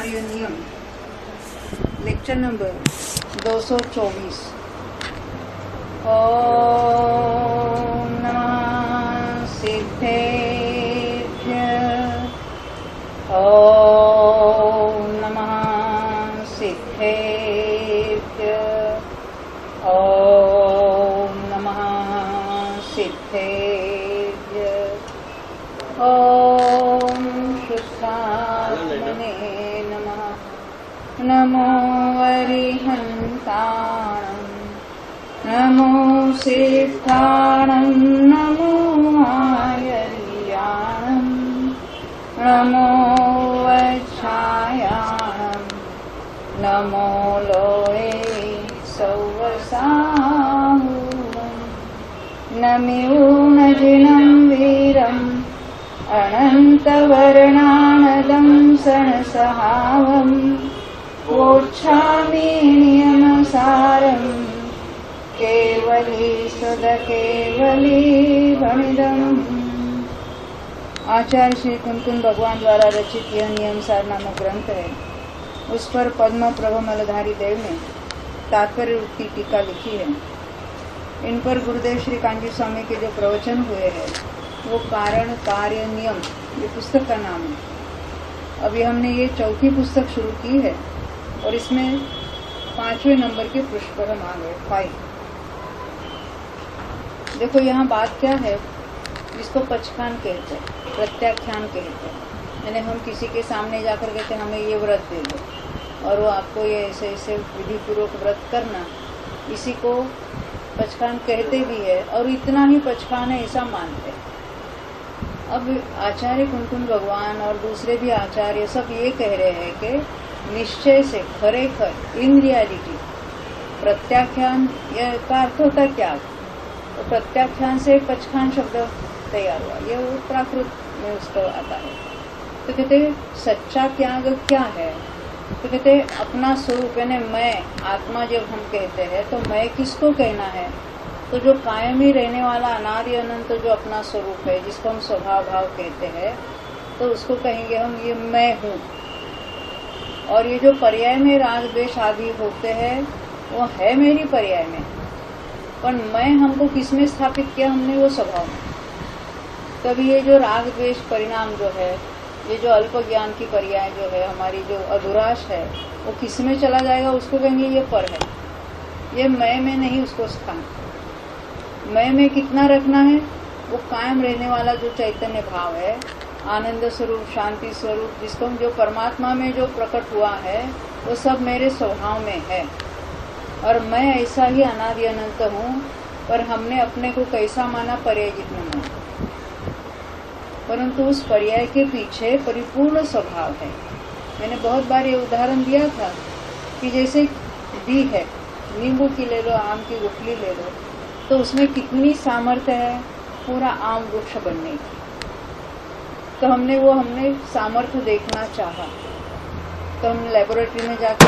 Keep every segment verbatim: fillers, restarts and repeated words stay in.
कार्य नियम lecture number दो सौ चौबीस। ओम नमः सिद्धेभ्यः। ओम नमः सिद्धेभ्यः। ओम नमः सिद्धेभ्यः। ओम शुद्धात्मने नमः। नमो अरिहन्ताणं नमो सिद्धाणं नमो आयर्याणं नमो वच्छायाणं नमो लोये सौवसाहुं नमिऊनजिनं वीरम् अनन्तवर्णानदं सणसहावम् वोच्छामि नियमसारम् केवली सदकेवली भणिदम्। आचार्य श्री कुंकुम भगवान द्वारा रचित यह नियम सार नामक ग्रंथ है। उस पर पद्म प्रभमलधारी देव ने तात्पर्य रूपी टीका लिखी है। इन पर गुरुदेव श्री कांजी स्वामी के जो प्रवचन हुए हैं वो कारण कार्य नियम ये पुस्तक का नाम है। अभी हमने ये चौथी पुस्तक शुरू की है और इसमें पांचवें नंबर के पृष्ठ पर हम आ गए फाइव। देखो यहाँ बात क्या है, जिसको पचखान कहते हैं, प्रत्याख्यान कहते हैं। यानी हम किसी के सामने जाकर कहते हैं हमें ये व्रत दे दो और वो आपको ये ऐसे ऐसे विधि पूर्वक व्रत करना, इसी को पचखान कहते भी है और इतना ही पचखान है ऐसा मानते हैं। अब आचार्य कुंकुम भगवान और दूसरे भी आचार्य सब ये कह रहे हैं कि निश्चय से खरेखर इन रियलिटी प्रत्याख्यान का अर्थ होता क्या, तो प्रत्याख्यान से पचखान शब्द तैयार हुआ, ये वो प्राकृत में उसको आता है। तो कहते सच्चा त्याग क्या है, तो कहते अपना स्वरूप यानी मैं आत्मा जब हम कहते हैं तो मैं किसको कहना है, तो जो कायमी रहने वाला अनादि अनंत जो अपना स्वरूप है जिसको हम स्वभाव भाव कहते हैं तो उसको कहेंगे हम ये मैं हूँ। और ये जो पर्याय में राग द्वेष आदि होते हैं वो है मेरी पर्याय में, पर मैं हमको किस में स्थापित किया हमने, वो स्वभाव में। तभी ये जो राग द्वेष परिणाम जो है, ये जो अल्प ज्ञान की पर्याय जो है, हमारी जो अधुराश है वो किस में चला जाएगा, उसको कहेंगे ये पर है। ये मैं में नहीं उसको स्थान, मैं में कितना रखना है, वो कायम रहने वाला जो चैतन्य भाव है, आनंद स्वरूप शांति स्वरूप जिसको जो परमात्मा में जो प्रकट हुआ है वो सब मेरे स्वभाव में है। और मैं ऐसा ही अनादि अनंत हूँ, पर हमने अपने को कैसा माना, पर्याय जितना माना, परंतु उस पर्याय के पीछे परिपूर्ण स्वभाव है। मैंने बहुत बार ये उदाहरण दिया था कि जैसे दी है, नींबू की ले लो, आम की गुठली ले लो, तो उसमें कितनी सामर्थ्य है पूरा आम वृक्ष बनने की। तो हमने वो हमने सामर्थ्य देखना चाहा, तो हम लेबोरेटरी में जाकर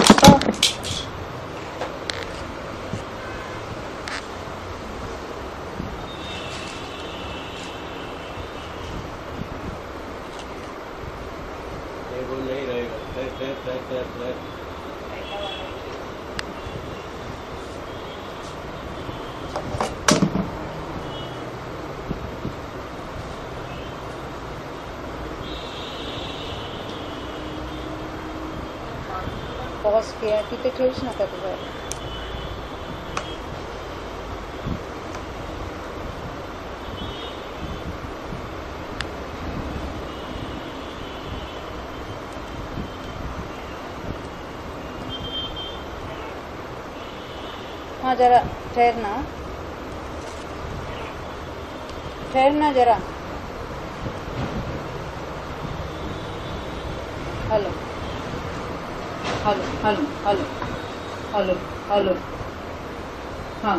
नहीं रहेगा flat flat flat flat flat pause किया तिथे ठेवूच नका तुझ्या। हाँ जरा ठहरना, ठहरना जरा। Hello hello hello hello hello hello हाँ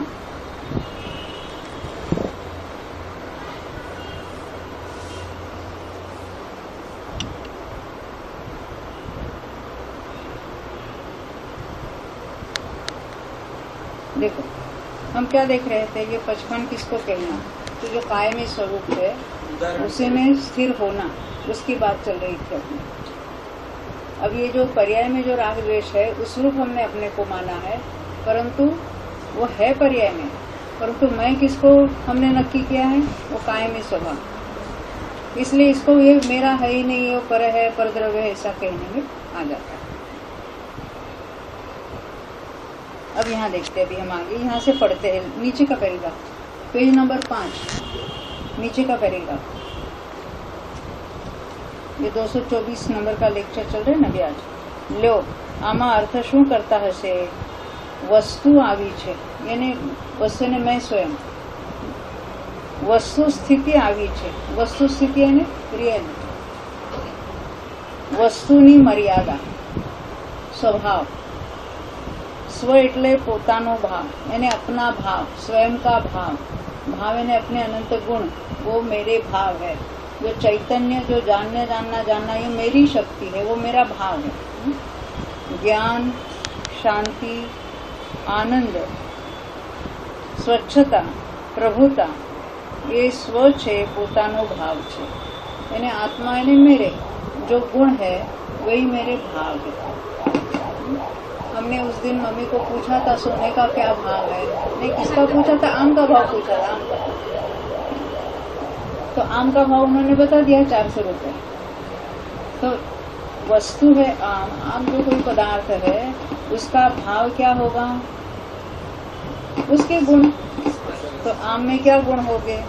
देखो हम क्या देख रहे थे, ये पचपन किसको कहना, तो जो कायमी स्वरूप है उसी में स्थिर होना, उसकी बात चल रही थी अपनी। अब ये जो पर्याय में जो राग द्वेष है उस रूप हमने अपने को माना है, परंतु वो है पर्याय में, परंतु मैं किसको हमने नक्की किया है, वो कायमी स्वभाव। इसलिए इसको ये मेरा है ही नहीं, वो पर है, परद्रव्य है, ऐसा कहने में आ जाता है। अब यहाँ देखते हैं, अभी हम आगे यहाँ से पढ़ते हैं नीचे का पैराग्राफ, पेज नंबर पांच, नीचे का पैराग्राफ। ये दो सौ चौबीस नंबर का लेक्चर चल रहा है ना अभी आज। लो आमा अर्थ शू करता हशे, वस्तु આવી છે, એને વસ્તુને मैं स्वयं, वस्तु स्थिति આવી છે, वस्तु स्थिति એને रियल, वस्तुની मर्यादा, स्वभाव, स्व એટલે પોતાનો ભાવ, એને अपना भाव, स्वयं का भाव, भाव એને अपने अनंत गुण, वो मेरे भाव है। जो चैतन्य, जो जानना जानना जानना, ये मेरी शक्ति है, वो मेरा भाव है। ज्ञान, शांति, आनंद, स्वच्छता, प्रभुता, ये स्व छे, पोतानो भाव छे। यानी आत्मा यानी मेरे जो गुण है वही मेरे भाव है। हमने उस दिन मम्मी को पूछा था सोने का क्या भाव है, नहीं किसका पूछा था, आम का भाव पूछा था, आम का। तो आम का भाव उन्होंने बता दिया चार सौ रुपये। तो वस्तु है आम, आम जो कोई पदार्थ है उसका भाव क्या होगा, उसके गुण। तो आम में क्या गुण होंगे,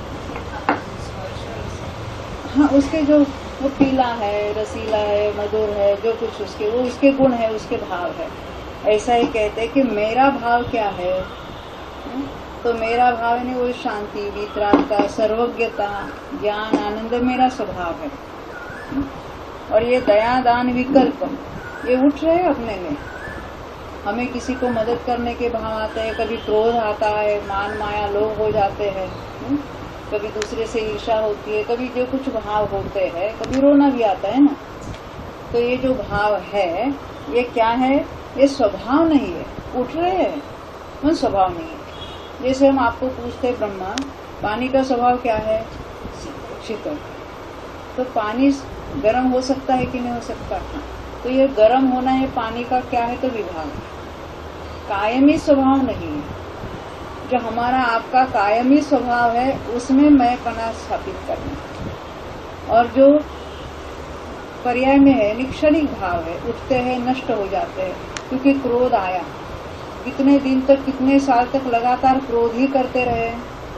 हाँ उसके जो वो पीला है, रसीला है, मधुर है, जो कुछ उसके वो उसके गुण है, उसके भाव है। ऐसा ही कहते हैं कि मेरा भाव क्या है, तो मेरा भाव है वो शांति, वितरागता, सर्वज्ञता, ज्ञान, आनंद मेरा स्वभाव है। और ये दया, दान, विकल्प ये उठ रहे हैं अपने में। हमें किसी को मदद करने के भाव आते हैं, कभी क्रोध आता है, मान माया लोभ हो जाते हैं, कभी दूसरे से ईर्ष्या होती है, कभी जो कुछ भाव होते हैं, कभी रोना भी आता है ना। तो ये जो भाव है ये क्या है, ये स्वभाव नहीं है, उठ रहे हैं, वो स्वभाव नहीं है। जैसे हम आपको पूछते ब्रह्मा पानी का स्वभाव क्या है, शीतल, तो पानी गर्म हो सकता है कि नहीं हो सकता, हाँ। तो ये गर्म होना है पानी का क्या है, तो विभाग, कायमी स्वभाव नहीं है। जो हमारा आपका कायमी स्वभाव है उसमें मैं पना स्थापित करना, और जो पर्याय में है निक्षणिक भाव है, उठते हैं नष्ट हो जाते हैं। क्योंकि क्रोध आया, कितने दिन तक, कितने साल तक लगातार क्रोध ही करते रहे,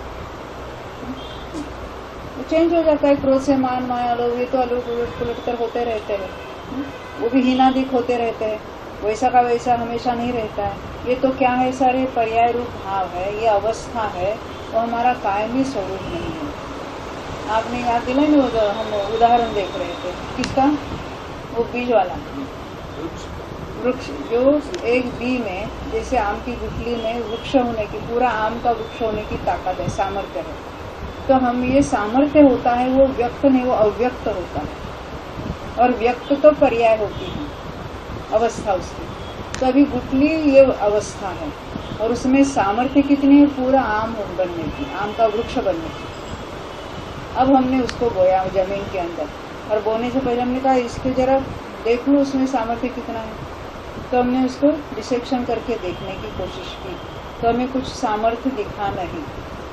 चेंज हो जाता है। क्रोध से मान माया लोग ये तो अलग उलट पुलट कर होते रहते हैं, वो भी हीनादिक होते रहते हैं, वैसा का वैसा हमेशा नहीं रहता है। ये तो क्या है, सारे पर्याय रूप भाव है, ये अवस्था है, वो हमारा कायमी स्वरूप नहीं है। आपने याद दिला नहीं, वो हम उदाहरण देख रहे थे किसका, वो बीज वाला वृक्ष, जो एक बी में जैसे आम की गुठली में वृक्ष होने की, पूरा आम का वृक्ष होने की ताकत है, सामर्थ्य है। तो हम ये सामर्थ्य होता है वो व्यक्त नहीं, वो अव्यक्त होता है। और व्यक्त तो पर्याय होती है अवस्था उसकी। तो अभी गुठली ये अवस्था है और उसमें सामर्थ्य कितनी है, पूरा आम बनने की, आम का वृक्ष बनने की। अब हमने उसको बोया जमीन के अंदर, और बोने से पहले हमने कहा इसको जरा देख लो उसमें सामर्थ्य कितना है। तो हमने उसको डिसेक्शन करके देखने की कोशिश की, तो हमें कुछ सामर्थ्य दिखा नहीं।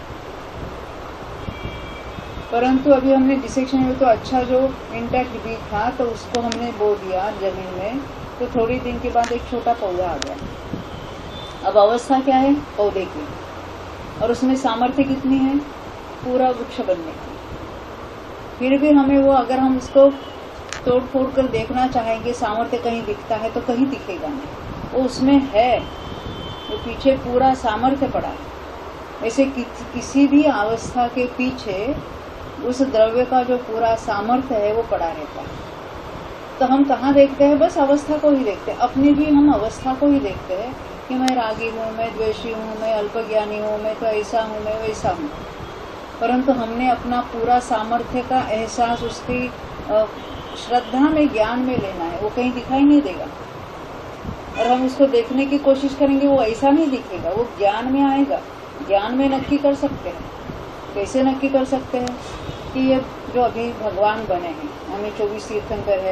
परंतु अभी हमने डिसेक्शन में तो अच्छा जो इंटैक्ट बीज था तो उसको हमने बो दिया जमीन में, तो थोड़ी दिन के बाद एक छोटा पौधा आ गया। अब अवस्था क्या है पौधे की, और उसमें सामर्थ्य कितनी है, पूरा वृक्ष बनने की। फिर भी हमें वो, अगर हम उसको तोड़ फोड़ कर देखना चाहेंगे, सामर्थ्य कहीं दिखता है तो कहीं दिखेगा नहीं, वो उसमें है, वो पीछे पूरा सामर्थ्य पड़ा है। ऐसे कि, किसी भी अवस्था के पीछे उस द्रव्य का जो पूरा सामर्थ्य है वो पड़ा रहता है। तो हम कहाँ देखते हैं, बस अवस्था को ही देखते हैं, अपनी भी हम अवस्था को ही देखते हैं कि मैं रागी हूँ, मैं द्वेषी हूँ, मैं अल्पज्ञानी हूँ, मैं तो ऐसा हूँ, मैं वैसा हूँ। परंतु हमने अपना पूरा सामर्थ्य का एहसास उसकी श्रद्धा में, ज्ञान में लेना है, वो कहीं दिखाई नहीं देगा। और हम उसको देखने की कोशिश करेंगे, वो ऐसा नहीं दिखेगा, वो ज्ञान में आएगा। ज्ञान में नक्की कर सकते हैं। कैसे नक्की कर सकते हैं कि ये जो अभी भगवान बने हैं, हमें चौबीस तीर्थंकर है,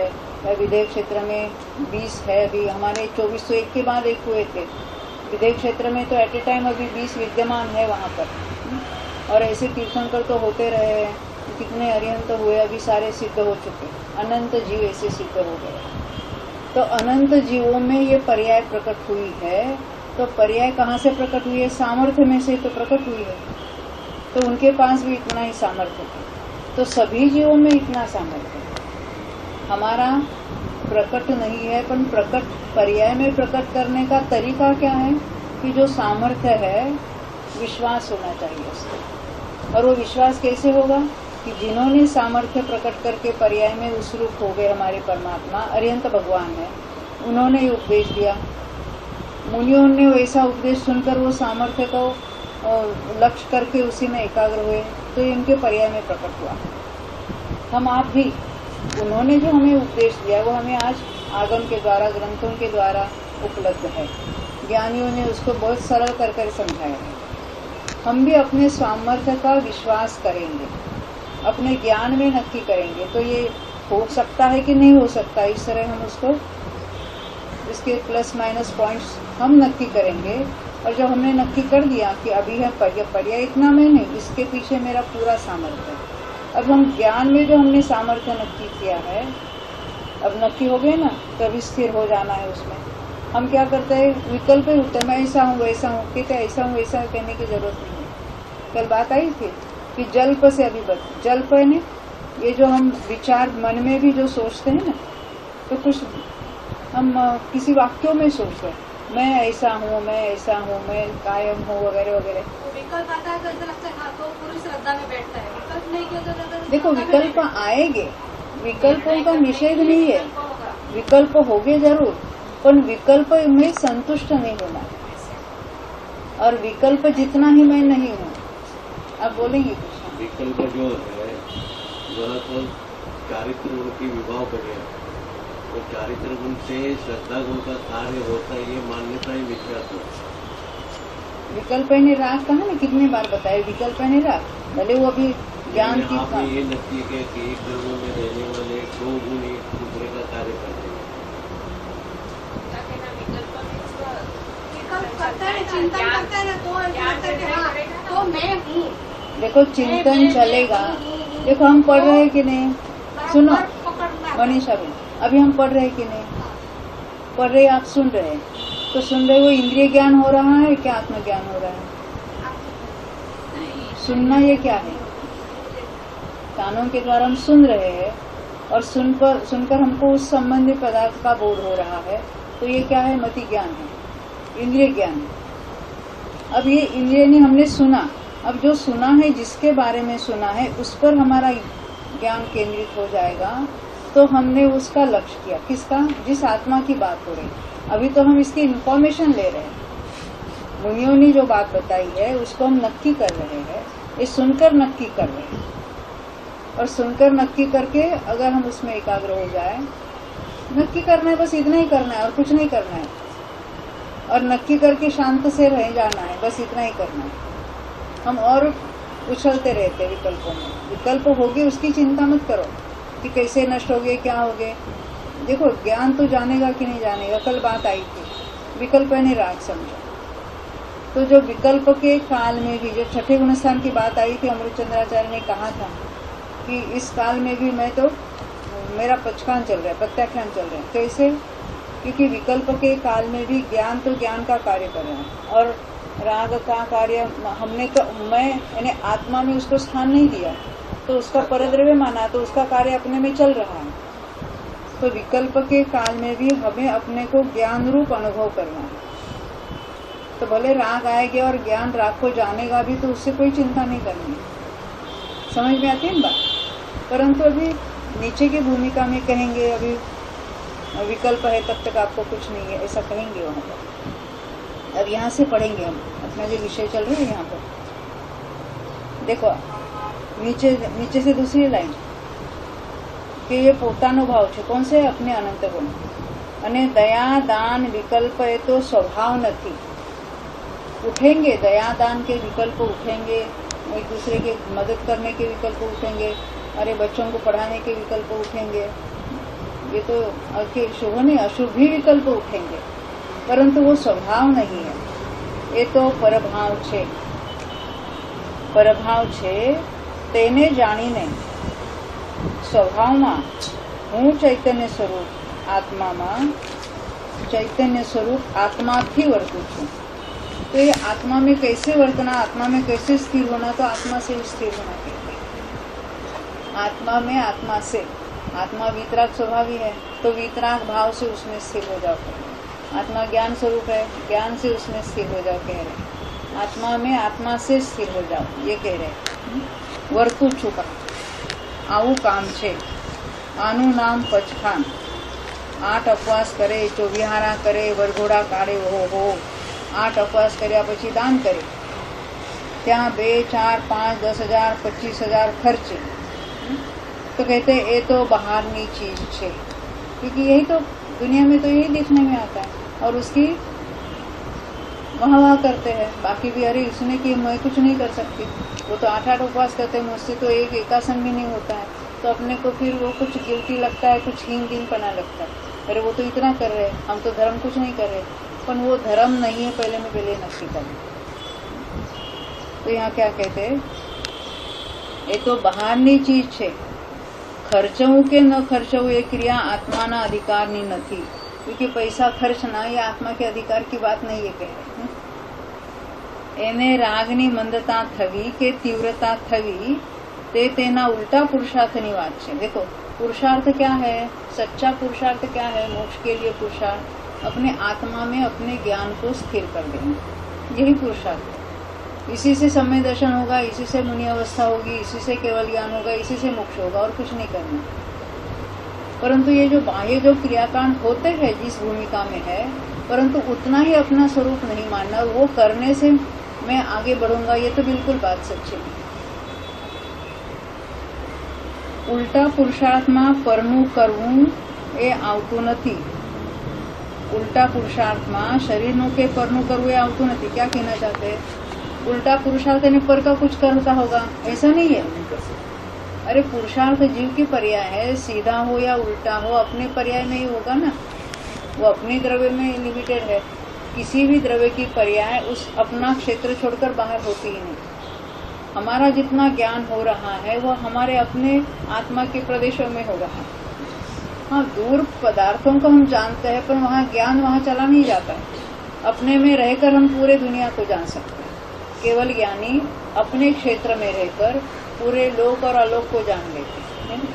विदेश क्षेत्र में बीस है, अभी हमारे चौबीस सौ एक के बाद एक हुए थे। विदेश क्षेत्र में तो एट ए टाइम अभी बीस विद्यमान है वहाँ पर। और ऐसे तीर्थंकर तो होते रहे हैं, कितने अरिहंत हुए, अभी सारे सिद्ध हो चुके, अनंत जीव ऐसे सिद्ध हो गए। तो अनंत जीवों में ये पर्याय प्रकट हुई है। तो पर्याय कहाँ से प्रकट हुई है? सामर्थ्य में से तो प्रकट हुई है। तो उनके पास भी इतना ही सामर्थ्य है, तो सभी जीवों में इतना सामर्थ्य है। हमारा प्रकट नहीं है, पर प्रकट पर्याय में प्रकट करने का तरीका क्या है कि जो सामर्थ्य है विश्वास होना चाहिए उसको। और वो विश्वास कैसे होगा कि जिन्होंने सामर्थ्य प्रकट करके पर्याय में उस रूप हो गए हमारे परमात्मा अरिहंत भगवान है, उन्होंने ही उपदेश दिया। मुनियों ने वैसा उपदेश सुनकर वो सामर्थ्य को लक्ष्य करके उसी में एकाग्र हुए, तो इनके पर्याय में प्रकट हुआ। हम आप भी उन्होंने जो हमें उपदेश दिया वो हमें आज आगम के द्वारा, ग्रंथों के द्वारा उपलब्ध है। ज्ञानियों ने उसको बहुत सरल कर कर समझाया है। हम भी अपने सामर्थ्य का विश्वास करेंगे, अपने ज्ञान में नक्की करेंगे, तो ये हो सकता है कि नहीं हो सकता, इस तरह हम उसको इसके प्लस माइनस पॉइंट्स हम नक्की करेंगे। और जब हमने नक्की कर दिया कि अभी है पर्याय इतना में नहीं, इसके पीछे मेरा पूरा सामर्थ्य है। अब हम ज्ञान में जो हमने सामर्थ्य नक्की किया है, अब नक्की हो गए ना, तभी स्थिर हो जाना है उसमें। हम क्या करते हैं, विकल्प ही होते हैं, मैं ऐसा हूँ वैसा हूँ, कहते ऐसा हूँ वैसा कहने की जरूरत नहीं है। कल बात आई थी कि जल्प से अभिबत, जल्प है ना, ये जो हम विचार मन में भी जो सोचते हैं ना, तो कुछ हम किसी वाक्यों में सोचते हैं, मैं ऐसा हूँ, मैं ऐसा हूँ, मैं कायम हूँ, वगैरह वगैरह। विकल्प आता है तो ऐसा लगता है हाँ तो पूरी श्रद्धा में बैठता है। विकल्प नहीं किया तो देखो विकल्प आएंगे, विकल्पों का निषेध नहीं है, विकल्प होंगे जरूर, पर विकल्प में संतुष्ट नहीं होना है। और विकल्प जितना ही मैं नहीं हूँ। आप बोलेंगे कुछ? विकल्प जो है वह तो चारित्र गुण की विवाह करेगा, तो चारित्र गुण से श्रद्धा गुण का कार्य होता है, ये मान्यता ही विख्यात है। विकल्प ने राग कहा ना, कितने बार बताया विकल्प ने राग, भले वो अभी ज्ञान की आपने ये नक्की है कि एक गुण में रहने वाले दो गुण एक दूसरे का कार्य करते हैं। विकल्प करता है, चिंतन करता है ना, तो ऐसा लगता है कि हाँ तो मैं हूँ। देखो चिंतन चलेगा। देखो हम पढ़ रहे हैं कि नहीं, सुनो मनीषा भी, अभी हम पढ़ रहे हैं कि नहीं, पढ़ रहे आप सुन रहे हैं, तो सुन रहे वो इंद्रिय ज्ञान हो रहा है क्या आत्मज्ञान हो रहा है? सुनना ये क्या है? कानों के द्वारा हम सुन रहे हैं और सुन पर सुनकर हमको उस संबंधी पदार्थ का बोध हो रहा है, तो ये क्या है? मति ज्ञान है, इंद्रिय ज्ञान है। अब ये इंद्रिय ने हमने सुना, अब जो सुना है, जिसके बारे में सुना है, उस पर हमारा ज्ञान केंद्रित हो जाएगा, तो हमने उसका लक्ष्य किया। किसका? जिस आत्मा की बात हो रही। अभी तो हम इसकी इंफॉर्मेशन ले रहे हैं। मुनियों ने जो बात बताई है उसको हम नक्की कर रहे हैं, ये सुनकर नक्की कर रहे हैं। और सुनकर नक्की करके अगर हम उसमें एकाग्र हो जाए, नक्की करना है, बस इतना ही करना है और कुछ नहीं करना है। और नक्की करके शांत से रह जाना है, बस इतना ही करना है। हम और उछलते रहते विकल्पों में। विकल्प होगी उसकी चिंता मत करो कि कैसे नष्ट हो गए, क्या हो गए। देखो ज्ञान तो जानेगा कि नहीं जानेगा। कल बात आई थी विकल्प ने राग समझा, तो जो विकल्प के काल में भी, जो छठे गुणस्थान की बात आई थी, अमृतचंद्राचार्य ने कहा था कि इस काल में भी मैं तो, मेरा पचखान चल रहा है, प्रत्याख्यान चल रहा है। कैसे? क्योंकि विकल्प के काल में भी ज्ञान तो ज्ञान का कार्य कर रहा है, और राग का कार्य हमने तो, मैं यानी आत्मा में उसको स्थान नहीं दिया, तो उसका परद्रव्य माना, तो उसका कार्य अपने में चल रहा है। तो विकल्प के काल में भी हमें अपने को ज्ञान रूप अनुभव करना है। तो भले राग आएगा और ज्ञान राग को जानेगा भी, तो उससे कोई चिंता नहीं करनी। समझ में आती है बात? परंतु अभी नीचे की भूमिका में कहेंगे, अभी विकल्प है तब तक आपको कुछ नहीं है, ऐसा कहेंगे वहाँ पर। अब यहाँ से पढ़ेंगे हम, अपना जो विषय चल रहा है यहाँ पर। देखो नीचे नीचे से दूसरी लाइन कि ये પોતાનો ભાવ છે। કોણ છે? अपने अनंत गुण। અને दया दान विकल्प એ तो स्वभाव નથી। उठेंगे दया दान के विकल्प, उठेंगे एक दूसरे के मदद करने के विकल्प उठेंगे, अरे बच्चों को पढ़ाने के विकल्प उठेंगे, ये तो आखिर शुभ नहीं अशुभ भी विकल्प उठेंगे, परंतु वो स्वभाव नहीं है। ये तो परभाव छे। परभाव छे तेने जाणीने स्वभावમાં હું ચૈતન્ય સ્વરૂપ આત્મામાં चैतन्य स्वरूप आत्माથી वर्तू છું। तो ये आत्मा में कैसे वर्तना, आत्मा में कैसे स्थिर होना, तो आत्मा से स्थिर होना कहते हैं। आत्मा में आत्मा से, आत्मा वीतराग स्वभावी है तो वीतराग भाव से उसमें स्थिर हो जाओ। आत्मा ज्ञान स्वरूप है, ज्ञान से उसमें स्थिर हो जाओ कह रहे। आत्मा में आत्मा से स्थिर हो जाओ ये कह रहे। वर्तू छुपा आવું કામ છે। આનું નામ પચખાન। આઠ અપવાસ કરે, ચોવિહારા કરે, વરઘોડા કાઢે, હો હો આઠ અપવાસ કર્યા પછી દાન કરે, ત્યાં બે ચાર પાંચ दस हजार पच्चीस हजार खर्चे, तो कहते ये तो बाहरनी चीज है, क्योंकि यही तो दुनिया में तो यही देखने में आता है और उसकी वाह वाह करते हैं। बाकी भी अरे इसने कि मैं कुछ नहीं कर सकती, वो तो आठ आठ उपवास करते हैं, मुझसे तो एक एकासन भी नहीं होता है, तो अपने को फिर वो कुछ गिल्टी लगता है, कुछ हीन दीन पना लगता है। अरे वो तो इतना कर रहे हैं, हम तो धर्म कुछ नहीं कर रहे, पर वो धर्म नहीं है पहले में पहले नक्की कर। तो यहाँ क्या कहते हैं, ये तो बाहरनी चीज છે। खर्चવું કે न खर्चવું ये क्रिया आत्माना अधिकारनी નથી, क्योंकि पैसा खर्चना ये आत्मा के अधिकार की बात नहीं है कह रहे। એને રાગની મંદતા થવી કે तीव्रता થવી તે તેના उल्टा पुरुषार्थની વાત છે। देखो पुरुषार्थ क्या है, सच्चा पुरुषार्थ क्या है, मोक्ष के लिए पुरुषार्थ अपने आत्मा में अपने ज्ञान को स्थिर कर देना, यही पुरुषार्थ है। इसी से समय दर्शन होगा, इसी से मुनि अवस्था होगी, इसी से केवल ज्ञान होगा, इसी से मोक्ष होगा, और कुछ नहीं करना। परंतु ये जो बाह्य जो क्रियाकांड होते हैं जिस भूमिका में है, परंतु उतना ही अपना स्वरूप नहीं मानना, वो करने से मैं आगे बढ़ूंगा, ये तो बिल्कुल बात सच्ची है। उल्टा पुरुषार्थમાં પરનું કરવું એ આવતું નથી। उल्टा पुरुषार्थમાં शरीरનું के परનું करવું એ આવતું નથી। क्या कहना चाहते हैं, उल्टा पुरुषार्थ ने पर का कुछ करता होगा, ऐसा नहीं है। अरे पुरुषार्थ जीव की पर्याय है, सीधा हो या उल्टा हो अपने पर्याय में ही होगा ना, वो अपने द्रव्य में लिमिटेड है। किसी भी द्रव्य की पर्याय उस अपना क्षेत्र छोड़कर बाहर होती ही नहीं। हमारा जितना ज्ञान हो रहा है वो हमारे अपने आत्मा के प्रदेशों में हो रहा है। हाँ, दूर पदार्थों को हम जानते हैं, पर वहाँ ज्ञान वहाँ चला नहीं जाता है। अपने में रहकर हम पूरे दुनिया को जान सकते हैं। केवल ज्ञानी अपने क्षेत्र में रहकर पूरे लोक और अलोक को जान लेते हैं।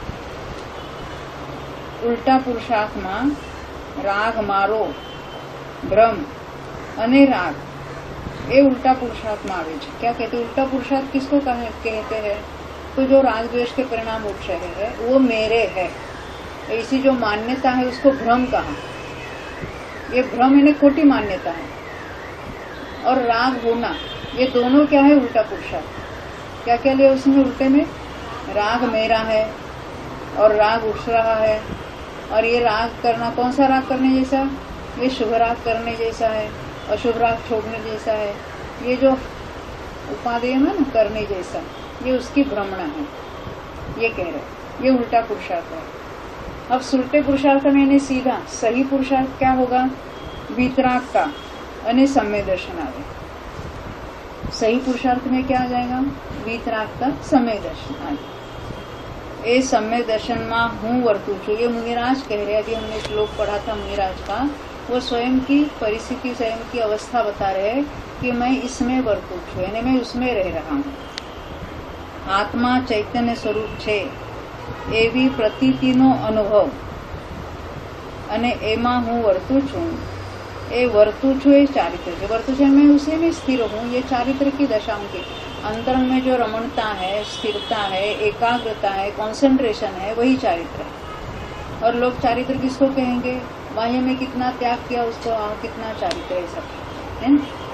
उल्टा पुरुषार्थमा राग मारो भ्रम अने राग ये उल्टा पुरुषार्थ में आवे छे। क्या कहते हैं, उल्टा पुरुषार्थ किसको कहते हैं, तो जो राग द्वेष के परिणाम उठ रहे हैं वो मेरे है, ऐसी जो मान्यता है उसको भ्रम कहा। ये भ्रम यानी खोटी मान्यता है, और राग होना ये दोनों क्या है, उल्टा पुरुषार्थ। क्या क्या लिया उसमें उल्टे में, राग मेरा है और राग उठ रहा है, और ये राग करना कौन सा राग करने जैसा, ये शुभ राग करने जैसा है, अशुभ राग छोड़ने जैसा है। ये जो उपादेय है ना करने जैसा, ये उसकी भ्रमणा है, ये कह रहे, ये उल्टा पुरुषार्थ है। अब उल्टे पुरुषार्थ में इन्हें सीधा सही पुरुषार्थ क्या होगा, वीतराग का अने सम्य दर्शन आवे। सही पुरुषार्थ में क्या आ जाएगा, वीतराग का सम्य दर्शन आवे। ये सम्य दर्शन में हूँ वर्तू छू, ये मुनिराज कह रहे। अभी हमने श्लोक पढ़ा था मुनिराज का, वो स्वयं की परिस्थिति स्वयं की अवस्था बता रहे हैं कि मैं इसमें वर्तू छू, यानी मैं उसमें रह रहा हूँ। आत्मा चैतन्य स्वरूप छे एवी प्रतीतिनो अनुभव अने एमा हूँ वर्तू छू, ए वर्तू छू ए चारित्र है। वर्तू छू मैं उसी में स्थिर हूँ, ये चारित्र की दशाओं की अंतरंग में जो रमणता है, स्थिरता है, एकाग्रता है, कंसंट्रेशन है, वही चारित्र है। और लोग चारित्र किसको कहेंगे, बाह्य में कितना त्याग किया उसको आ, कितना चारित्र है सब है।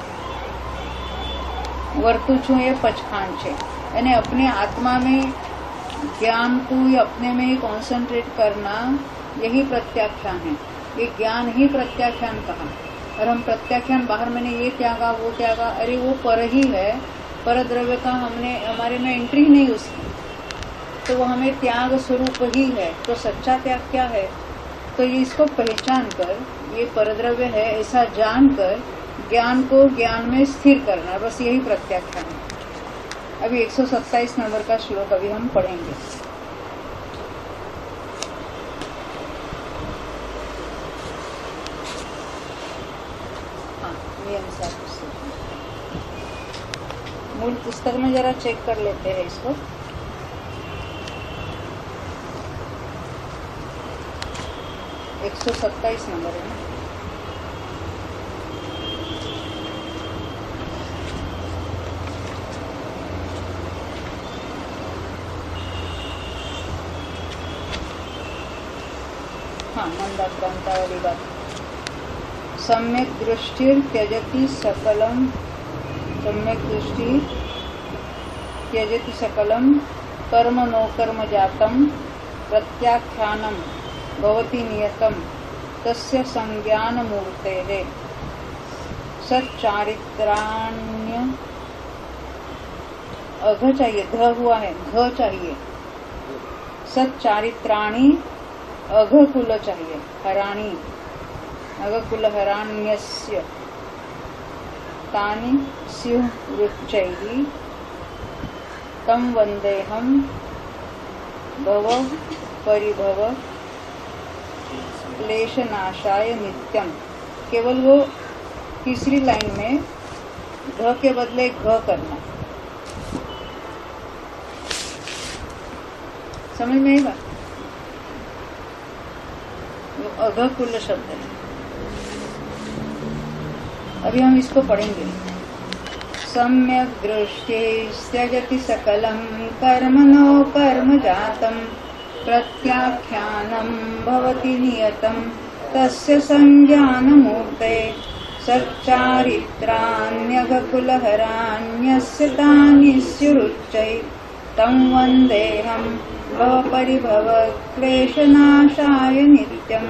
वर्तु छू ये पचखान छे, यानी अपने आत्मा में ज्ञान को अपने में ही कॉन्सेंट्रेट करना, यही प्रत्याख्यान है। ये ज्ञान ही प्रत्याख्यान कहा। और हम प्रत्याख्यान बाहर मैंने ये त्यागा वो त्यागा, अरे वो पर ही है, पर द्रव्य का हमने हमारे में एंट्री नहीं उसकी। तो वो हमें त्याग स्वरूप ही है। तो सच्चा त्याग क्या है? तो ये इसको पहचान कर, ये परद्रव्य है ऐसा जानकर ज्ञान को ज्ञान में स्थिर करना, बस यही प्रत्याख्यान है। अभी एक सौ सत्ताईस नंबर का श्लोक अभी हम पढ़ेंगे। हाँ, ये अनुसार पुस्तक मूल पुस्तक में जरा चेक कर लेते हैं इसको। एक सौ सत्ताईस नंबर है ना। हाँ, मंदाक्रांता वाली बात। सम्यक दृष्टि त्यजति सकलम, सम्यक दृष्टि त्यजति सकलम कर्म नो कर्म जातम प्रत्याख्यानम भवति नियतम तस्य संज्ञान मूर्तेः सच्चारित्राण्य। अघ चाहिए, ध हुआ है, घ चाहिए। सच्चारित्राणि अघ कुल चाहिए, हराणी, अघ कुल हराण्यस्य तानि स्युः रुच्चैः तं वन्देऽहं भव परिभव क्लेशनाशाय नित्यम। केवल वो तीसरी लाइन में घ के बदले घ करना, समझ में आएगा? वो अघकुल शब्द है। अभी हम इसको पढ़ेंगे। सम्यक दृष्टि त्यजति सकलम कर्म नो कर्म जातम प्रत्याख्यानम भवति नियतम तस्य संज्ञानमूर्ते सच्चारित्राण्यघकुलहराण्यस्य तानि स्युरुच्चै तं वन्देऽहं भवपरिभव क्लेशनाशाय नित्यम्।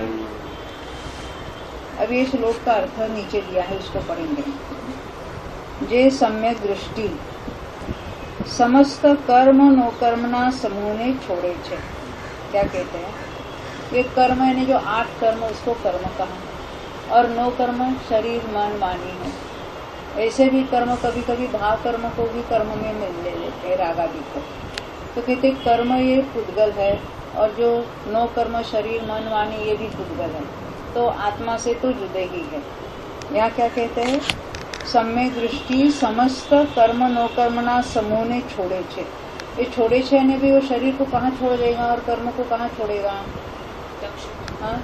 अब ये श्लोक का अर्थ नीचे दिया है, उसको पढ़ेंगे। जे सम्यक दृष्टि समस्त कर्म नो कर्मना समूह ने छोड़े छे। क्या कहते हैं? ये कर्म यानी जो आठ कर्म, उसको कर्म कहा, और नो कर्म शरीर मन वाणी है। ऐसे भी कर्म कभी कभी भाव कर्म को भी कर्म में मिल ले लेते हैं, राग आदि को। तो कहते कर्म ये पुद्गल है, और जो नो कर्म शरीर मन वाणी ये भी पुद्गल है, तो आत्मा से तो जुदे ही है। यहाँ क्या कहते हैं? सम्यक दृष्टि समस्त कर्म नो कर्मना समूह ने छोड़े छे। ये छोड़े छे ने भी वो शरीर को कहाँ छोड़ देगा और कर्म को कहाँ छोड़ेगा? हाँ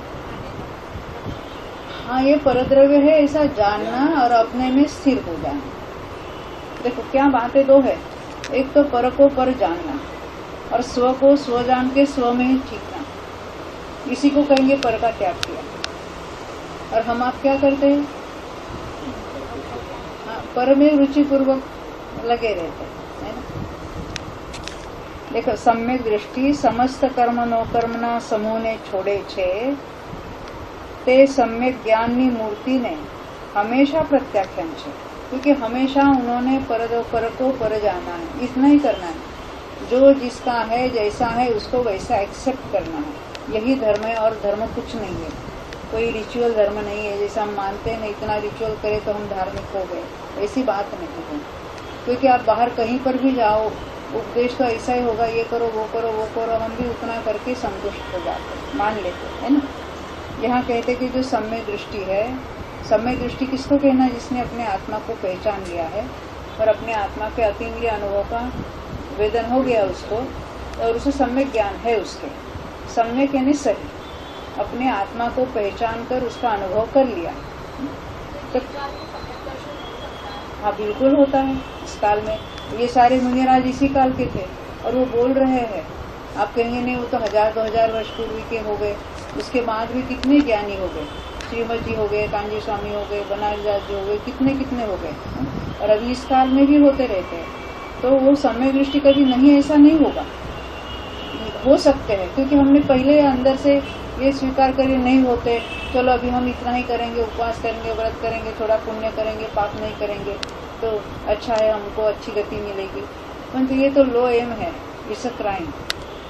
हाँ, ये परद्रव्य है ऐसा जानना और अपने में स्थिर हो जाना। देखो क्या बातें दो है, एक तो पर को पर जानना और स्व को स्व जान के स्व में ही ठीकना, इसी को कहेंगे पर का त्याग किया। और हम आप क्या करते हैं? हाँ, पर में रुचि पूर्वक लगे रहते हैं, है ना। देखो, सम्यक दृष्टि समस्त कर्म नो कर्मना समूह ने छोड़े छे ते सम्यक ज्ञाननी मूर्ति ने हमेशा प्रत्याख्यान छे, क्योंकि हमेशा उन्होंने पर पर को पर जाना है, इतना ही करना है। जो जिसका है जैसा है उसको वैसा एक्सेप्ट करना है, यही धर्म है और धर्म कुछ नहीं है। कोई रिचुअल धर्म नहीं है, जैसा हम मानते हैं ना इतना रिचुअल करे तो हम धार्मिक हो गए, ऐसी बात नहीं है। क्योंकि आप बाहर कहीं पर भी जाओ, उपदेश तो ऐसा ही होगा, ये करो वो करो वो करो, हम भी उतना करके संतुष्ट हो जाते, मान लेते है ना। यहाँ कहते कि जो सम्यक दृष्टि है, सम्यक दृष्टि किसको कहना? जिसने अपने आत्मा को पहचान लिया है और अपने आत्मा के अतीन्द्रिय अनुभव का वेदन हो गया उसको, और उसे सम्यक ज्ञान है उसके। सम्यक यानी सही, अपने आत्मा को पहचान कर उसका अनुभव कर लिया तो हाँ बिल्कुल होता है इस काल में। ये सारे मुनिराज इसी काल के थे और वो बोल रहे हैं। आप कहेंगे नहीं वो तो हजार दो हजार वर्ष पूर्व के हो गए, उसके बाद भी कितने ज्ञानी हो गए, श्रीमद जी हो गए, कांजी स्वामी हो गए, बनारस दास जी हो गए, कितने कितने हो गए, और अभी इस काल में भी होते रहते हैं। तो वो सम्यक दृष्टि कभी नहीं, ऐसा नहीं होगा। हो सकते हैं क्योंकि हमने पहले अंदर से ये स्वीकार करे नहीं होते, चलो अभी हम इतना ही करेंगे, उपवास करेंगे, व्रत करेंगे, थोड़ा पुण्य करेंगे, पाप नहीं करेंगे तो अच्छा है, हमको अच्छी गति मिलेगी। परंतु ये तो लो एम है, इट्स अ क्राइम।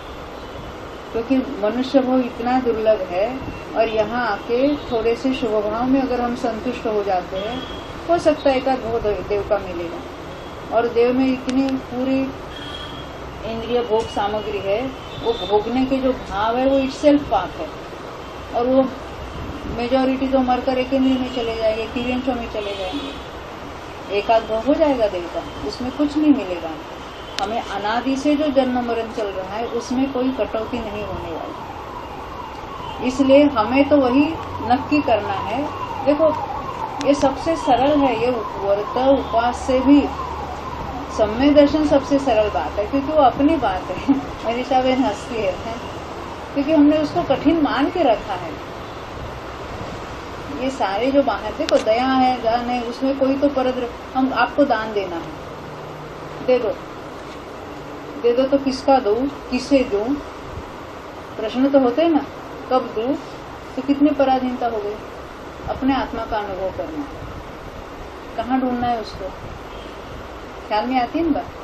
क्योंकि मनुष्य भाव इतना दुर्लभ है, और यहाँ आके थोड़े से शुभ भाव में अगर हम संतुष्ट हो जाते हैं, हो सकता है एक आध भोग देव का मिलेगा। और देव में इतनी पूरी इंद्रिय भोग सामग्री है, वो भोगने के जो भाव है वो इटसेल्फ पाप है। और वो मेजॉरिटी तो मरकर एक इंद्रिय में चले जाएंगे, किरियंशों में चले जाएंगे, एक आध भोग हो जाएगा देव का, उसमें कुछ नहीं मिलेगा। हमें अनादि से जो जन्म मरण चल रहा है उसमें कोई कटौती नहीं होने वाली। इसलिए हमें तो वही नक्की करना है। देखो ये सबसे सरल है, ये व्रत उपवास से भी सम्यक दर्शन सबसे सरल बात है, क्योंकि वो अपनी बात है। मनीषा बहन हंसती है, है क्योंकि हमने उसको कठिन मान के रखा है। ये सारे जो बाहर, देखो दया है, दान है, उसमें कोई तो परद्र, हम आपको दान देना है, दे दो दे दो तो किसका दूं, किसे दूं, प्रश्न तो होते हैं ना, कब दूं, तो कितनी पराधीनता हो गई। अपने आत्मा का अनुभव करना, कहाँ ढूंढना है उसको, ख्याल में आती है ना बात।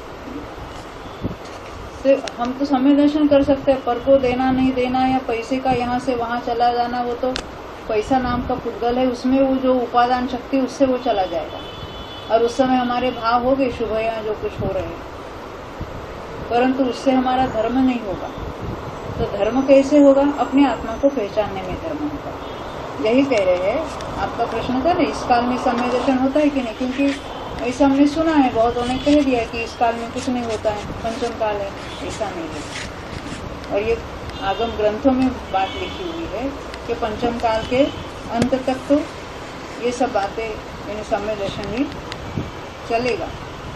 तो हम तो समय दर्शन कर सकते हैं, पर को देना नहीं देना या पैसे का यहाँ से वहां चला जाना, वो तो पैसा नाम का पुद्गल है, उसमें वो जो उपादान शक्ति उससे वो चला जाएगा। और उस समय हमारे भाव हो गए शुभ या जो कुछ हो रहे हैं, परंतु उससे हमारा धर्म नहीं होगा। तो धर्म कैसे होगा? अपने आत्मा को पहचानने में धर्म होगा। यही कह रहे हैं। आपका प्रश्न था ना, इस काल में समय दर्शन होता है कि नहीं, क्योंकि ऐसा हमने सुना है, बहुत ने कह दिया कि इस काल में कुछ नहीं होता है, पंचम काल है, ऐसा नहीं है। और ये आगम ग्रंथों में बात लिखी हुई है कि पंचम काल के अंत तक तो ये सब बातें यानी समय दर्शन ही चलेगा।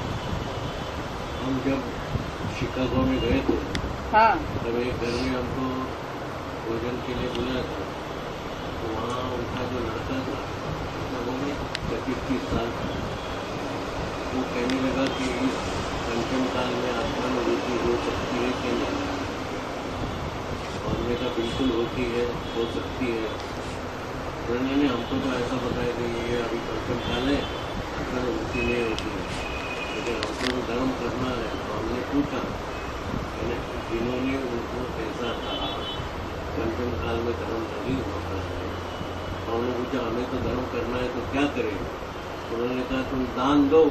हम जब शिकागो में गए थे, हाँ, तब एक घर में हमको भोजन के लिए बुलाया था। तो वहाँ उनका जो लड़का था, वो भी पच्चीस तीस साल था। वो कहने लगा कि इस पंचम काल में आत्मा में रुचि हो सकती है कि नहीं। और मैंने कहा बिल्कुल होती है, हो सकती है। उन्होंने हमको तो ऐसा बताया कि ये अभी पंचम काल है, आत्मा में रुचि नहीं होती है, लेकिन हमको तो धर्म करना है। तो हमने पूछा, जिन्होंने उनको ऐसा कहा पंचम काल में धर्म नहीं होता है, तो उन्होंने पूछा हमें तो धर्म करना है तो क्या करें? उन्होंने कहा तुम दान दो।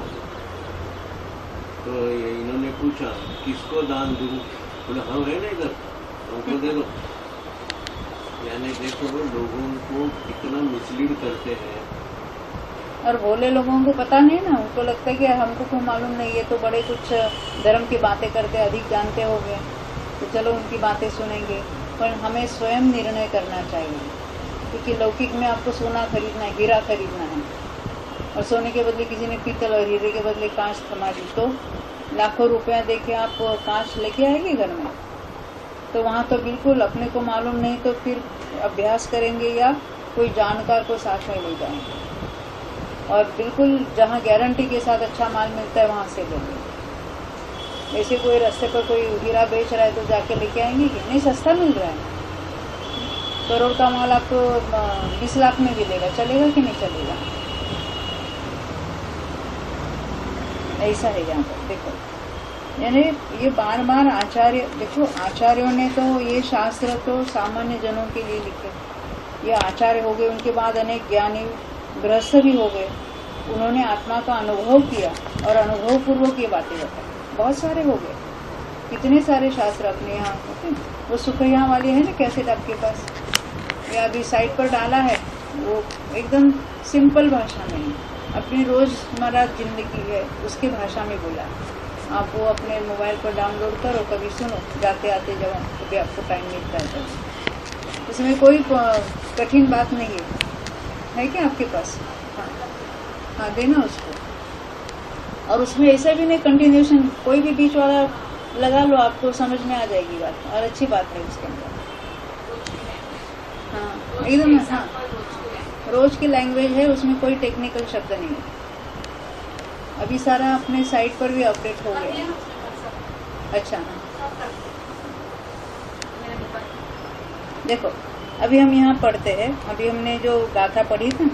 तो इन्होंने पूछा किसको दान दूं? बोले हम है ना इधर, हमको दे दो। यानी देखो लोगों को कितना मिसलीड करते हैं। और भोले लोगों को पता नहीं ना, उनको लगता है कि हमको कोई मालूम नहीं, ये तो बड़े कुछ धर्म की बातें करते, अधिक जानते हो गए, तो चलो उनकी बातें सुनेंगे। पर हमें स्वयं निर्णय करना चाहिए, क्योंकि लौकिक में आपको सोना खरीदना है, हीरा खरीदना है, और सोने के बदले किसी ने पीतल और हीरे के बदले कांच थमा दी, तो लाखों रुपया दे के आप कांच लेके आएंगे घर में? तो वहाँ तो बिल्कुल अपने को मालूम नहीं, तो फिर अभ्यास करेंगे या कोई जानकार को साथ में ले जाएंगे, और बिल्कुल जहाँ गारंटी के साथ अच्छा माल मिलता है वहाँ से लेंगे। ऐसे कोई रास्ते पर कोई हीरा बेच रहा है तो जाके लेके आएंगे कि नहीं? सस्ता मिल रहा है, करोड़ का माल आपको बीस लाख में मिलेगा, चलेगा कि नहीं चलेगा? ऐसा है यहाँ पर। देखो यानी ये बार बार आचार्य, देखो आचार्यों ने तो ये शास्त्र तो सामान्य जनों के लिए लिखे, ये आचार्य हो गए, उनके बाद अनेक ज्ञानी गृहस्थ भी हो गए, उन्होंने आत्मा का अनुभव किया और अनुभव पूर्वक ये बातें बताई, बहुत सारे हो गए। कितने सारे शास्त्र अपने यहाँ होते। वो सुखैया वाली है ना कैसेट आपके पास, या अभी साइट पर डाला है, वो एकदम सिंपल भाषा में है, अपनी रोजमर्रा जिंदगी है उसकी भाषा में बोला। आप वो अपने मोबाइल पर डाउनलोड करो, कभी सुनो, जाते आते जब कभी आपको टाइम मिलता है तब। इसमें कोई कठिन बात नहीं है, है क्या आपके पास? हाँ हाँ, देना उसको। और उसमें ऐसा भी नहीं कंटिन्यूशन, कोई भी बीच वाला लगा लो, आपको समझ में आ जाएगी बात, और अच्छी बात है उसके अंदर। हाँ एकदम, हाँ रोज की लैंग्वेज है, उसमें कोई टेक्निकल शब्द नहीं है। अभी सारा अपने साइट पर भी अपडेट हो गया। अच्छा हाँ, देखो अभी हम यहाँ पढ़ते हैं, अभी हमने जो गाथा पढ़ी थी,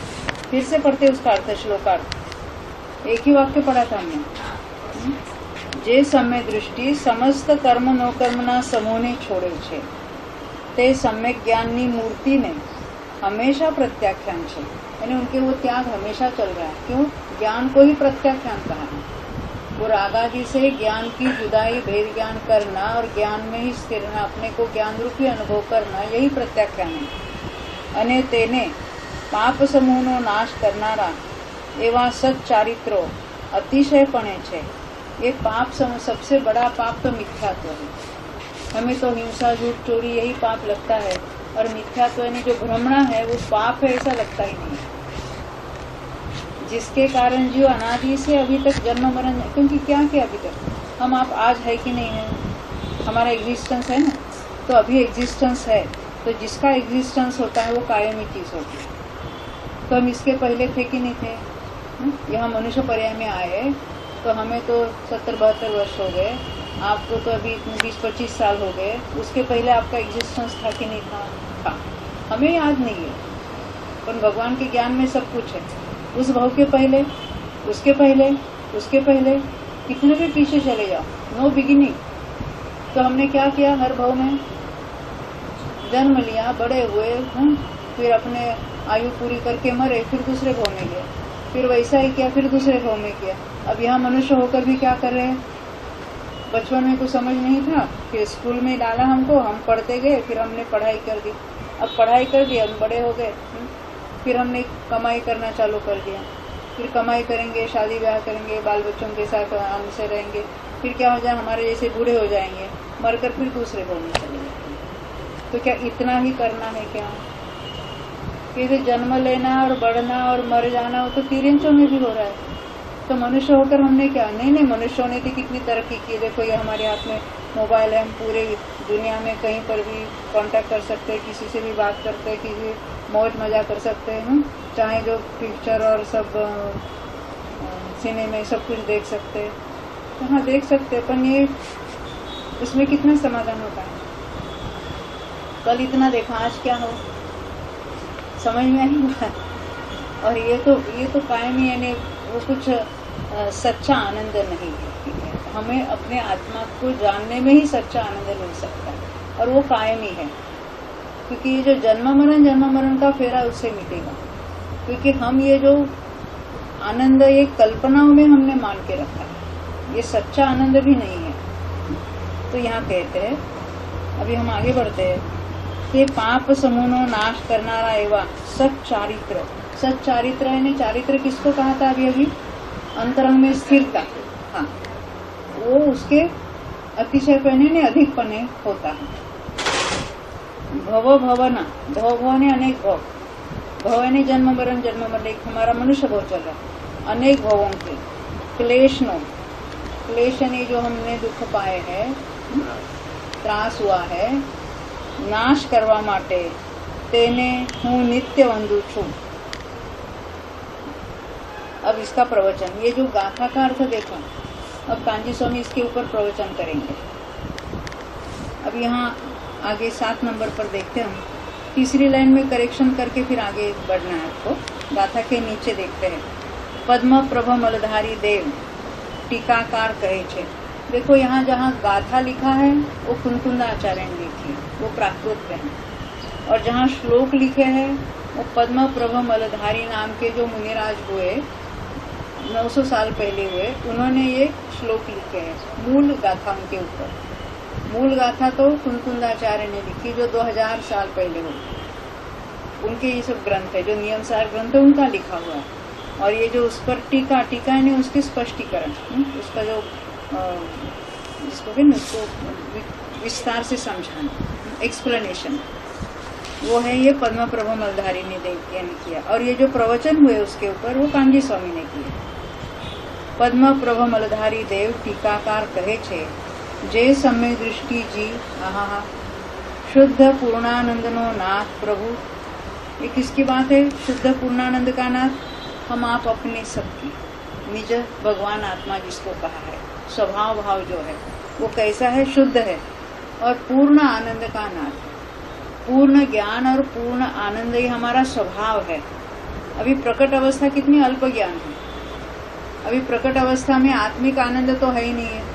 फिर से पढ़ते उसका अर्थ, श्लोकार्थ, एक ही वाक्य पढ़ा था हमने। જે સમ્ય દૃષ્ટિ સમસ્ત કર્મ નો કર્મના સમૂહને છોડે છે તે सम्यक ज्ञाननी मूर्ति ने हमेशा प्रत्याख्यान है, यानी उनके वो त्याग हमेशा चल रहा है। क्यों? ज्ञान को ही प्रत्याख्यान कहा है। वो रागादि से ज्ञान की जुदाई, भेद ज्ञान करना और ज्ञान में ही स्थिर रहना, अपने को ज्ञान रूपी अनुभव करना, यही प्रत्याख्यान है। अने तेने पाप समूहनो नाश करनारा एवा सच्चारित्रो अतिशयपणे छे। ये पाप समूह, सबसे बड़ा पाप तो मिथ्यात्व है। हमें तो हिंसा, झूठ, चोरी यही पाप लगता है, और मिथ्यात्व यानी जो भ्रमणा है वो पाप है ऐसा लगता ही नहीं, जिसके कारण जो अनादि से अभी तक जन्म मरण, क्योंकि क्या क्या अभी तक हम आप आज है कि नहीं है, हमारा एग्जिस्टेंस है ना, तो अभी एग्जिस्टेंस है, तो जिसका एग्जिस्टेंस होता है वो कायमी चीज होती है। तो हम इसके पहले थे कि नहीं थे? यहाँ मनुष्य पर्याय में आए तो हमें तो सत्तर बहत्तर वर्ष हो गए, आपको तो अभी बीस पच्चीस साल हो गए, उसके पहले आपका एग्जिस्टेंस था कि नहीं था? था। हमें याद नहीं है, पर भगवान के ज्ञान में सब कुछ है। उस भाव के पहले, उसके पहले, उसके पहले, कितने भी पीछे चले जाओ, नो बिगिनिंग। तो हमने क्या किया? हर भाव में जन्म लिया, बड़े हुए, हम फिर अपने आयु पूरी करके मरे, फिर दूसरे भाव में गए, फिर वैसा ही किया, फिर दूसरे भाव में किया। अब यहाँ मनुष्य होकर भी क्या कर रहे हैं? बचपन में कुछ समझ नहीं था, फिर स्कूल में डाला हमको, हम पढ़ते गए, फिर हमने पढ़ाई कर दी। अब पढ़ाई कर दी, हम बड़े हो गए, फिर हमने कमाई करना चालू कर दिया, फिर कमाई करेंगे, शादी ब्याह करेंगे, बाल बच्चों के साथ आराम से रहेंगे, फिर क्या हो जाए, हमारे जैसे बूढ़े हो जाएंगे, मरकर फिर दूसरे भाव में चले जाएंगे। तो क्या इतना ही करना है क्या? फिर जन्म लेना और बढ़ना और मर जाना, वो तो तिरंचों में भी हो रहा है। तो मनुष्य होकर हमने क्या? नहीं नहीं, मनुष्यों ने तो कितनी तरक्की की। देखो ये हमारे हाथ में मोबाइल है, हम पूरे दुनिया में कहीं पर भी कांटेक्ट कर सकते हैं, किसी से भी बात करते हैं, किसी मौज मजा कर सकते हैं, चाहे जो पिक्चर और सब सिनेमा सब कुछ देख सकते हैं। तो हाँ देख सकते हैं, पर ये उसमें कितना समाधान होता है? कल इतना देखा, आज क्या हो, समझ में नहीं। और ये तो ये तो कायमी, यानी वो कुछ आ, सच्चा आनंद नहीं है। हमें अपने आत्मा को जानने में ही सच्चा आनंद मिल सकता है, और वो कायमी है। क्योंकि ये जो जन्म मरण जन्म मरण का फेरा उससे मिटेगा, क्योंकि हम ये जो आनंद ये कल्पनाओं में हमने मान के रखा है, ये सच्चा आनंद भी नहीं है। तो यहाँ कहते हैं, अभी हम आगे बढ़ते हैं कि पाप समूहों नाश करनारा एवं सच्चारित्र। सच्चारित्र यानी चारित्र किसको कहा था अभी अभी? अंतरंग में स्थिरता। हाँ, वो उसके अतिशय पने ने अधिक पने होता है। भव भवना, भव भव ने अनेक भव, भव यानी जन्म मरण जन्म मरण, एक हमारा मनुष्य भव चल रहा है, अनेक भवों के क्लेश नो, क्लेश यानी जो हमने दुख पाए हैं, त्रास हुआ है, नाश करवा माटे तेने हूँ नित्य वंदु छू। अब इसका प्रवचन, ये जो गाथा का अर्थ देखो, अब कांजी स्वामी इसके ऊपर प्रवचन करेंगे। अब यहाँ आगे सात नंबर पर देखते हैं, हम तीसरी लाइन में करेक्शन करके फिर आगे बढ़ना है आपको। गाथा के नीचे देखते हैं, पद्म प्रभ मलधारी देव टीकाकार कहे छे। देखो यहाँ जहाँ गाथा लिखा है वो कुंकुंदाचार्य ने लिखी, वो प्राकृत है, और जहाँ श्लोक लिखे हैं वो पद्म प्रभ मलधारी नाम के जो मुनिराज हुए नौ सौ साल पहले हुए, उन्होंने ये श्लोक लिखे हैं मूल गाथा उनके ऊपर। मूल गाथा तो कुंकुंदाचार्य ने लिखी जो दो हज़ार साल पहले हुई। उनके ये सब ग्रंथ है, जो नियमसार ग्रंथ है उनका लिखा हुआ है। और ये जो उस पर टीका, टीका यानी उसके स्पष्टीकरण, उसका जो जिसको भी उसको विस्तार से समझाना, एक्सप्लेनेशन, वो है ये पद्म प्रभ मलधारी ने देव ने किया। और ये जो प्रवचन हुए उसके ऊपर वो कांजी स्वामी ने किया। पद्म प्रभ मलधारी देव टीकाकार कहे छे, जे सम्य दृष्टि जी आहा शुद्ध पूर्णानंद नो नाथ प्रभु। ये किसकी बात है? शुद्ध पूर्णानंद का नाथ हम आप अपने सबकी, निज भगवान आत्मा जिसको कहा है, स्वभाव भाव जो है वो कैसा है? शुद्ध है, और पूर्ण आनंद का नाथ, पूर्ण ज्ञान और पूर्ण आनंद ही हमारा स्वभाव है। अभी प्रकट अवस्था कितनी अल्प ज्ञान है, अभी प्रकट अवस्था में आत्मिक आनंद तो है ही नहीं है,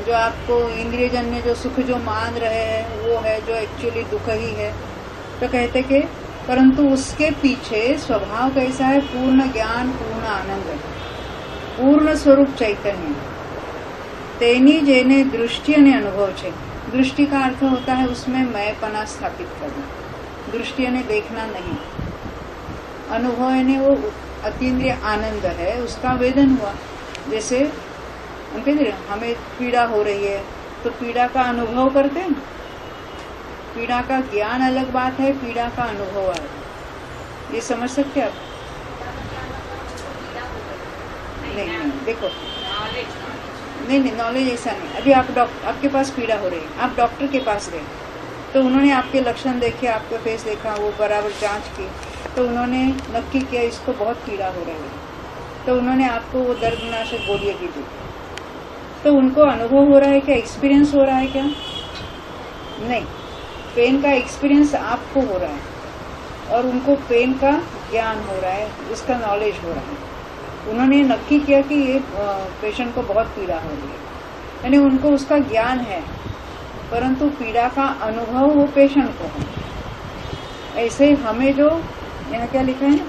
जो आपको इंद्रियजन्य जो सुख जो मान रहे हैं वो है जो एक्चुअली दुख ही है। तो कहते कि परंतु उसके पीछे स्वभाव कैसा है, पूर्ण ज्ञान पूर्ण आनंद पूर्ण स्वरूप चैतन्य। तेनी जेने दृष्टि અને अनुभव છે। दृष्टि का अर्थ होता है उसमें मैंपना स्थापित करना, दृष्टि ने देखना नहीं। अनुभव यानी वो अतीन्द्रिय आनंद है, उसका वेदन हुआ। जैसे हम कहते हैं हमें पीड़ा हो रही है तो पीड़ा का अनुभव करते हैं। पीड़ा का ज्ञान अलग बात है, पीड़ा का अनुभव है। ये समझ सकते आप? नहीं नहीं देखो, नहीं नहीं नॉलेज ऐसा नहीं। अभी आप डॉक्टर, आपके पास पीड़ा हो रही है, आप डॉक्टर के पास गए तो उन्होंने आपके लक्षण देखे, आपका फेस देखा, वो बराबर जांच की, तो उन्होंने नक्की किया इसको बहुत पीड़ा हो रही है, तो उन्होंने आपको वो दर्दनाशक गोलियां भी दी। तो उनको अनुभव हो रहा है क्या, एक्सपीरियंस हो रहा है क्या? नहीं, पेन का एक्सपीरियंस आपको हो रहा है और उनको पेन का ज्ञान हो रहा है, उसका नॉलेज हो रहा है। उन्होंने नक्की किया कि ये पेशेंट को बहुत पीड़ा हो रही है, यानी उनको उसका ज्ञान है, परंतु पीड़ा का अनुभव वो पेशेंट को है। ऐसे हमें जो यहाँ क्या लिखा है ना,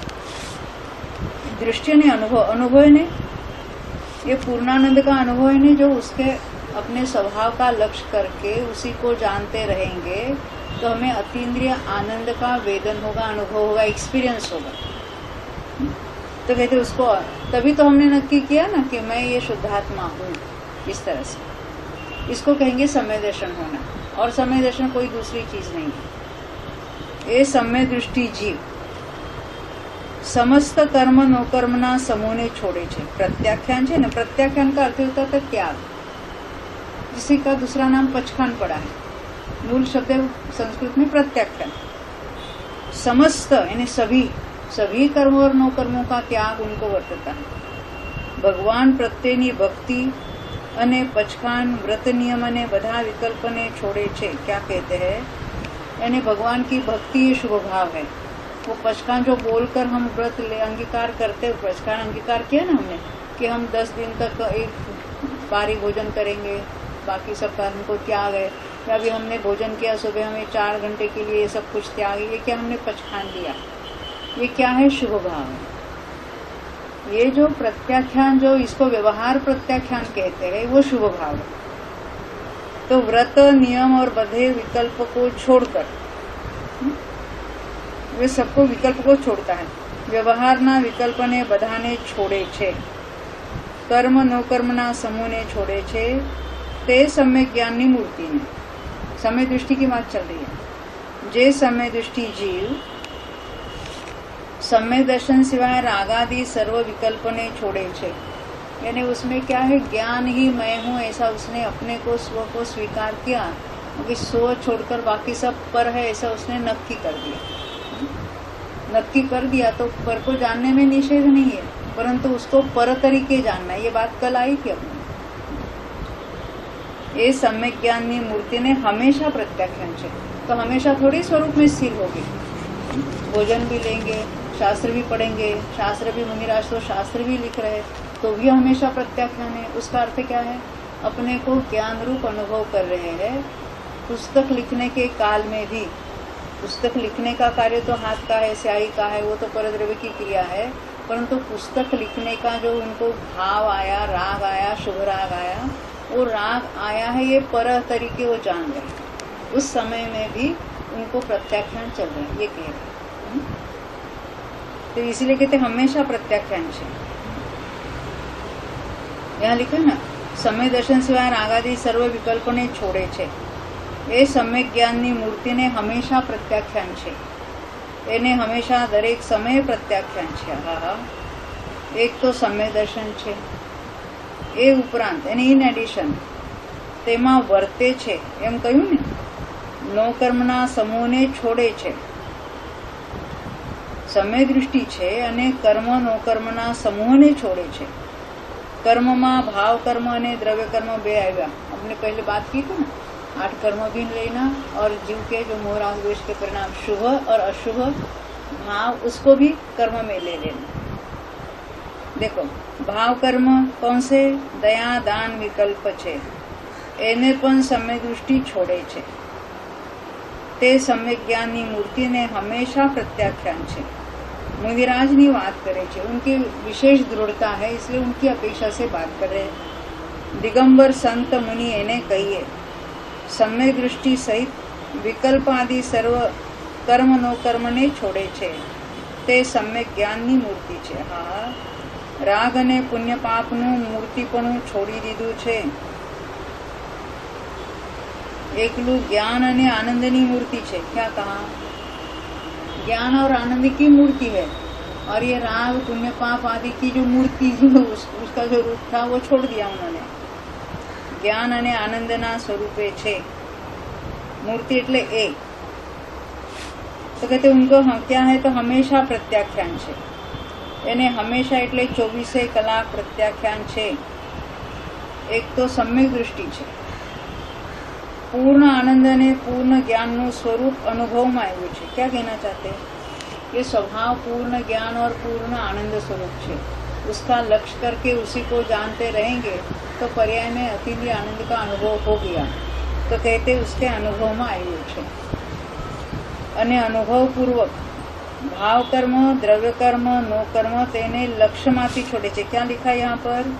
दृष्टि ने अनुभव, अनुभव ने ये पूर्णानंद का अनुभव है ने, जो उसके अपने स्वभाव का लक्ष्य करके उसी को जानते रहेंगे तो हमें अतीन्द्रिय आनंद का वेदन होगा, अनुभव होगा, एक्सपीरियंस होगा। तो कहते उसको, तभी तो हमने नक्की किया ना कि मैं ये शुद्धात्मा हूँ। इस तरह से इसको कहेंगे समय दर्शन होना, और समय दर्शन कोई दूसरी चीज नहीं है। ये समय दृष्टि जीव समस्त कर्म नोकर्मना समूहने छोड़े छे। प्रत्याख्यान है ना, प्रत्याख्यान का अर्थ होता था त्याग, जिसी का दूसरा नाम पचखान पड़ा है। मूल शब्द संस्कृत में प्रत्याख्यान। समस्त यानी सभी सभी कर्मों और नौकर्मों का त्याग उनको वर्तता है। भगवान प्रत्येनी भक्ति अने पचखान व्रत नियम ने बधा विकल्प ने छोड़े छे। क्या कहते हैं, यानी भगवान की भक्ति ये शुभ भाव है। वो पचखान जो बोलकर हम व्रत अंगीकार करते, पचखान अंगीकार किया ना हमने कि हम दस दिन तक एक बारी भोजन करेंगे, बाकी सब कर्म को त्याग है। या अभी हमने भोजन किया सुबह, हमें चार घंटे के लिए ये सब कुछ त्याग है, ये क्या हमने पचखान लिया, ये क्या है, शुभ भाव है। ये जो प्रत्याख्यान, जो इसको व्यवहार प्रत्याख्यान कहते हैं, वो शुभ भाव है। तो व्रत नियम और बधे विकल्प को छोड़कर, वे सबको विकल्प को छोड़ता है। व्यवहार ना विकल्प ने बधाने छोड़े छे, कर्म नो कर्म ना समूह ने छोड़े छे। ते सम्य ज्ञान नी मूर्ति ने, समय दृष्टि की बात चल रही है। जे समय दृष्टि जीव सम्य दर्शन सिवाय रागादि सर्व विकल्प ने छोड़े छे, यानी उसमें क्या है, ज्ञान ही मैं हूँ ऐसा उसने अपने को स्व को स्वीकार किया, क्योंकि स्व छोड़कर बाकी सब पर है ऐसा उसने नक्की कर दिया। नक्की कर दिया तो पर को जानने में निषेध नहीं है, परंतु उसको पर तरीके जानना, ये बात कल आई थी अपनी। ये सम्यक ज्ञान की मूर्ति ने हमेशा प्रत्याख्यान है, तो हमेशा थोड़ी स्वरूप में स्थिर होगी। भोजन भी लेंगे, शास्त्र भी पढ़ेंगे, शास्त्र भी मुनिराज तो शास्त्र भी लिख रहे, तो भी हमेशा प्रत्याख्यान है। उसका अर्थ क्या है, अपने को ज्ञान रूप अनुभव कर रहे हैं। पुस्तक लिखने के काल में भी, पुस्तक लिखने का कार्य तो हाथ का है, स्याही का है, वो तो परद्रव्य की क्रिया है, परंतु पुस्तक लिखने का जो उनको भाव आया, राग आया, शुभ राग आया, वो राग आया है, ये पर तरीके वो जान रहे। उस समय में भी उनको प्रत्याख्यान चल रहा है, ये कह रहे। तो इसलिए कहते हमेशा प्रत्याख्यान है। यहाँ लिखा ना, समय दर्शन सिवाय रागादि सर्व विकल्प ने छोड़े छे। એ સમ્યક જ્ઞાનની મૂર્તિને હંમેશા પ્રત્યાખ્યાન છે, એને હંમેશા દરેક સમયે પ્રત્યાખ્યાન છે। હા હા, એક તો સમ્ય દર્શન છે, એ ઉપરાંત એને ઇન એડિશન તેમાં વર્તે છે, એમ કહ્યું ને, નો કર્મના સમૂહને છોડે છે। સમય દૃષ્ટિ છે અને કર્મ નો કર્મના સમૂહને છોડે છે। કર્મમાં ભાવ કર્મ અને દ્રવ્ય કર્મ બે આવ્યા, हमने पहले बात की थी ना, आठ कर्म भी लेना और जीव के जो मोह राग द्वेष के परिणाम शुभ और अशुभ भाव, उसको भी कर्म में ले लेना। देखो भाव कर्म कौन से, दया दान विकल्प छे, એને પણ સમ્યક દૃષ્ટિ છોડે છે. તે સમ્યક જ્ઞાનની મૂર્તિને હંમેશા પ્રત્યાખ્યાન છે. मुनिराजनी बात करे छे, उनकी विशेष दृढ़ता है, इसलिए उनकी अपेक्षा से बात कर रहे हैं. दिगंबर संत मुनि एने कहिए सम्यक दृष्टि सहित विकल्प आदि सर्व कर्म नो कर्म ने छोड़े छे. ते सम्यक ज्ञाननी मूर्ति छे. हाँ, राग अने पुण्य पापनु मूर्तिपणु छोड़ी दीधुं छे. एकलू ज्ञान अने आनंदनी मूर्ति छे. क्या कहा? ज्ञान और आनंद की मूर्ति है, और ये राग पुण्य पाप आदि की जो मूर्ति जो उस, उसका जो रूप था वो छोड़ दिया उन्होंने. ज्ञान अने आनंदना स्वरूपे छे. मूर्ति एटले एक. तो कहते उनको हम क्या है तो हमेशा प्रत्याख्यान छे. एने हमेशा एटले चौबीसे कलाक प्रत्याख्यान छे. एक तो सम्यक दृष्टि छे. पूर्ण आनंद ने पूर्ण ज्ञान नु स्वरूप अनुभव में आव्યું છે. क्या कहना चाहते हैं? ये स्वभाव पूर्ण ज्ञान और पूर्ण आनंद स्वरूप है. उसका लक्ष्य करके उसी को जानते रहेंगे तो पर्याय में अतीन्द्रिय आनंद का अनुभव हो गया. तो कहते उसके अनुभव में आव्યું છે. અને अनुभव पूर्वक भाव कर्म, द्रव्य कर्म, नो कर्म तेने लक्ष्य माथी छोड़े छे. क्या लिखा है यहाँ पर?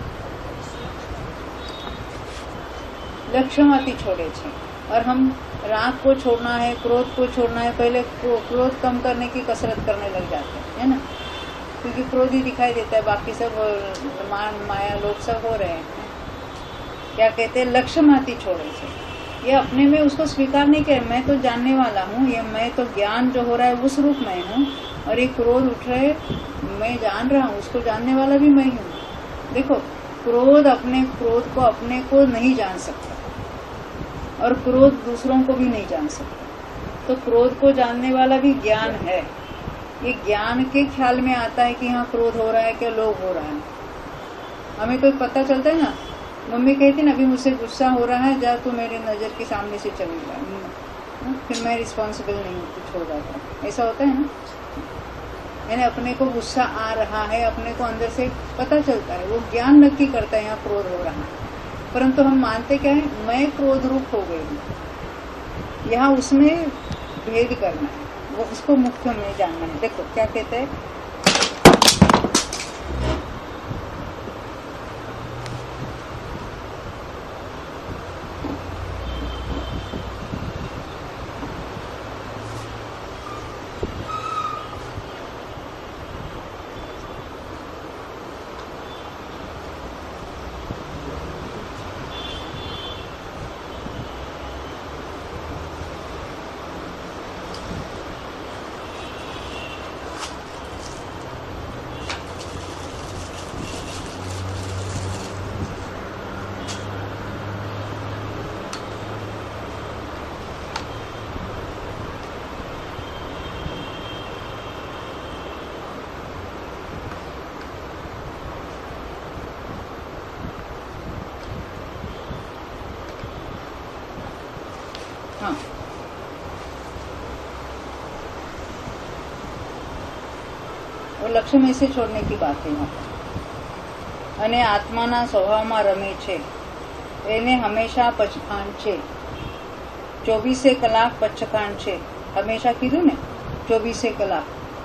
लक्ष्य माथी छोड़े छे. और हम राग को छोड़ना है, क्रोध को छोड़ना है, पहले क्रोध कम करने की कसरत करने लग जाते हैं, है ना, क्योंकि क्रोध ही दिखाई देता है, बाकी सब मान माया लोग सब हो रहे हैं. क्या कहते हैं? लक्ष्य माथी छोड़े छे. ये अपने में उसको स्वीकार नहीं करे. मैं तो जानने वाला हूँ, ये मैं तो ज्ञान जो हो रहा है उस रूप में हूँ, और ये क्रोध उठ रहे मैं जान रहा हूँ, उसको जानने वाला भी मैं हूँ. देखो, क्रोध अपने क्रोध को अपने को नहीं जान सकता, और क्रोध दूसरों को भी नहीं जान सकता. तो क्रोध को जानने वाला भी ज्ञान है. ये ज्ञान के ख्याल में आता है कि यहाँ क्रोध हो रहा है, क्या लोभ हो रहा है. हमें कोई पता चलता है ना. मम्मी कहती ना, अभी मुझसे गुस्सा हो रहा है, जा तू मेरे नजर के सामने से चली जा, फिर मैं रिस्पॉन्सिबल नहीं हूँ, तू छोड़ जाता. ऐसा होता है ना. यानी अपने को गुस्सा आ रहा है, अपने को अंदर से पता चलता है, वो ज्ञान नक्की करता है यहाँ क्रोध हो रहा है. परंतु हम मानते क्या है? मैं क्रोध रूप हो गई हूँ. यहाँ उसमें भेद करना है, वो उसको मुख्य में जानना है. देखो क्या कहते हैं. हाँ, वो लक्ष्य में से छोड़ने की बात है यहाँ पर. અને આત્માના સ્વભાવમાં રમે છે એને હંમેશા પચખાણ છે. ચોવીસે કલાક પચખાણ છે. હંમેશા કીધું ને, ચોવીસે કલાક.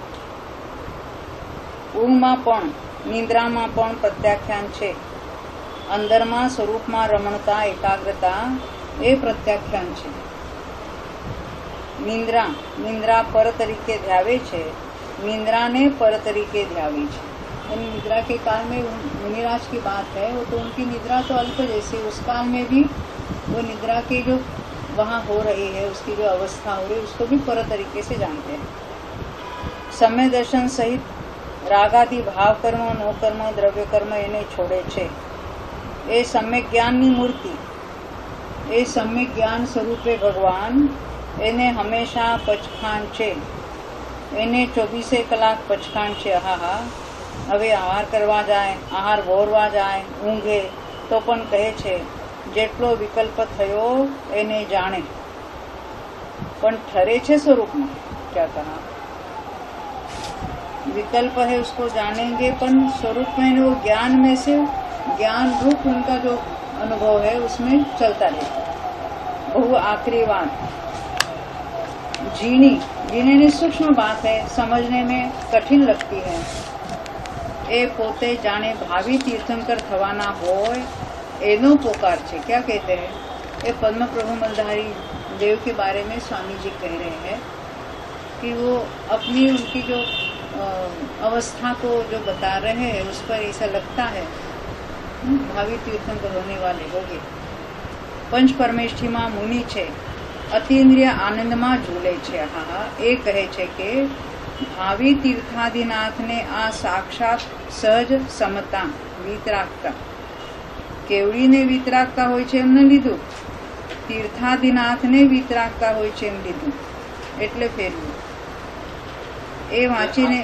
ઊંઘમાં પણ, નિંદ્રામાં પણ પ્રત્યાખ્યાન છે. અંદરમાં સ્વરૂપમાં રમણતા, એકાગ્રતા એ પ્રત્યાખ્યાન છે. નિંદ્રા નિંદ્રા પર તરીકે ધ્યાવે છે. निंद्रा ने पर तरीके ध्यावी है. निद्रा के काल में मुनिराज की बात है, वो तो उनकी निद्रा तो अल्प जैसी, उस काल में भी वो निद्रा की जो वहाँ हो रही है, उसकी जो अवस्था हो रही है, उसको भी पर तरीके से जानते हैं. समय दर्शन सहित रागादि भाव कर्म, नो कर्म, द्रव्य कर्म एने छोड़े छे. ए सम्यक ज्ञाननी मूर्ति, ए सम्यक ज्ञान स्वरूपे भगवान एने हमेशा पचखान छे. એને ચોવીસે કલાક પચખાણ છે. હા હા, હવે આહાર કરવા જાય, આહાર વોરવા જાય, ઊંઘે તો પણ કહે છે જેટલો વિકલ્પ થયો એને જાણે, પણ ઠરે છે સ્વરૂપમાં. क्या कहा? विकल्प है उसको जानेंगे, पर स्वरूप में वो ज्ञान में से ज्ञान रूप उनका जो अनुभव है उसमें चलता रहता है। बहु आखिरी बात जीनी जीने सूक्ष्म बात है, समझने में कठिन लगती है। ए पोते जाने भावी तीर्थंकर थवाना होय एनो पोकार छे। क्या कहते हैं? ये पद्म प्रभु मलधारी देव के बारे में स्वामी जी कह रहे हैं कि वो अपनी उनकी जो अवस्था को जो बता रहे हैं उस पर ऐसा लगता है भावी तीर्थंकर होने वाले होंगे। पंच परमेष्ठी मां मुनि छे, अतीन्द्रिय आनंद में झूले छे। हाँ ए कहे छे के भावी तीर्थादिनाथ ने आ साक्षात सहज समता वितरागता केवड़ी ने वितरागता होय छे एमने लीधुं, तीर्थादिनाथ ने वितरागता होय छे एम लीधुं એટલે ફેરવું ए वाँचीने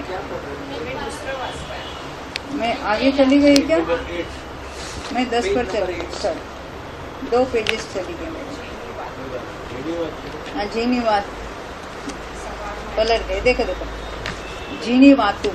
मैं आगे चली गई क्या? मैं दस पर चली सर दो पेजेस चली गई मेरे। हाँ जीनी बात कलर गए देखो देखो जीनी वातु।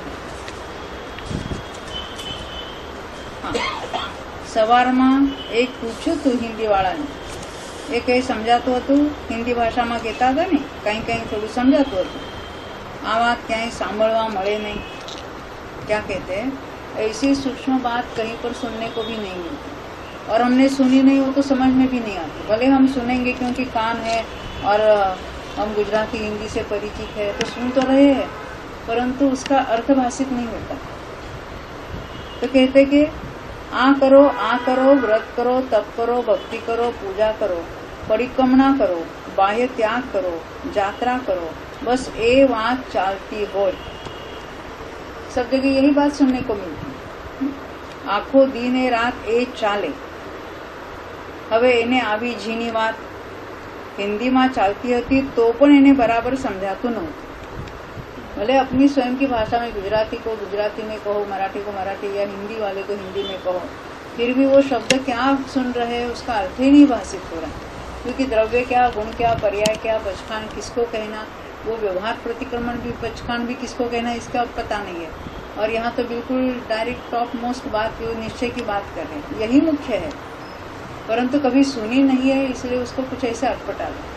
हाँ सवाરમાં एक पूछ्યું તું હિન્દી વાળાને, એ કઈ સમજાતું હતું હિન્દી ભાષામાં કહેતા હતા ને, કઈ કઈ થોડું સમજાતું હતું। आ बात कहीं सांभळवा मळे नहीं। क्या कहते हैं? ऐसी सूक्ष्म बात कहीं पर सुनने को भी नहीं मिलती, और हमने सुनी नहीं हो तो समझ में भी नहीं आती। भले हम सुनेंगे क्योंकि कान है और हम गुजराती हिंदी से परिचित है तो सुन तो रहे हैं, परंतु उसका अर्थ भाषित नहीं होता। तो कहते कि आ करो आ करो, व्रत करो, तप करो, भक्ति करो, पूजा करो, परिक्रमणा करो, बाह्य त्याग करो, यात्रा करो, बस ए बात चालती हो। सब जगह यही बात सुनने को मिलती। आखो दिन ए रात ए चाले। હવે એને આવી ઝીણી વાત હિન્દીમાં ચાલતી હતી તો પણ એને બરાબર સમજાતું નહોતું। भले अपनी स्वयं की भाषा में गुजराती को गुजराती में कहो, मराठी को मराठी या हिंदी वाले को हिंदी में कहो, फिर भी वो शब्द क्या सुन रहे हैं उसका अर्थ ही नहीं भाषित हो रहा, क्योंकि द्रव्य क्या, गुण क्या, पर्याय क्या, पचखान किसको कहना, वो व्यवहार प्रतिक्रमण भी, पचखान भी किसको कहना, इसका पता नहीं है। और यहाँ तो बिल्कुल डायरेक्ट टॉप मोस्ट बात जो निश्चय की बात कर रहे हैं, यही मुख्य है, परंतु कभी सुनी नहीं है इसलिए उसको कुछ ऐसे अटपटा लगता है।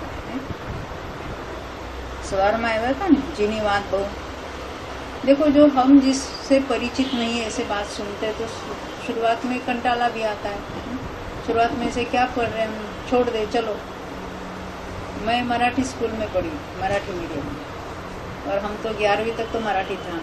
सवार में आया था ना जीनी बात बहु। देखो जो हम जिससे परिचित नहीं है ऐसे बात सुनते हैं तो शुरुआत में कंटाला भी आता है। शुरुआत में से क्या पढ़ रहे हैं, छोड़ दे चलो। मैं मराठी स्कूल में पढ़ी, मराठी मीडियम में, और हम तो ग्यारहवीं तक तो मराठी था,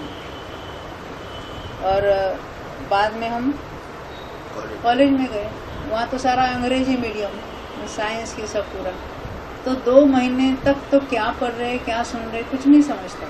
और बाद में हम कॉलेज में गए, वहाँ तो सारा अंग्रेजी मीडियम, साइंस की सब पूरा। तो दो महीने तक तो क्या पढ़ रहे क्या सुन रहे कुछ नहीं समझता।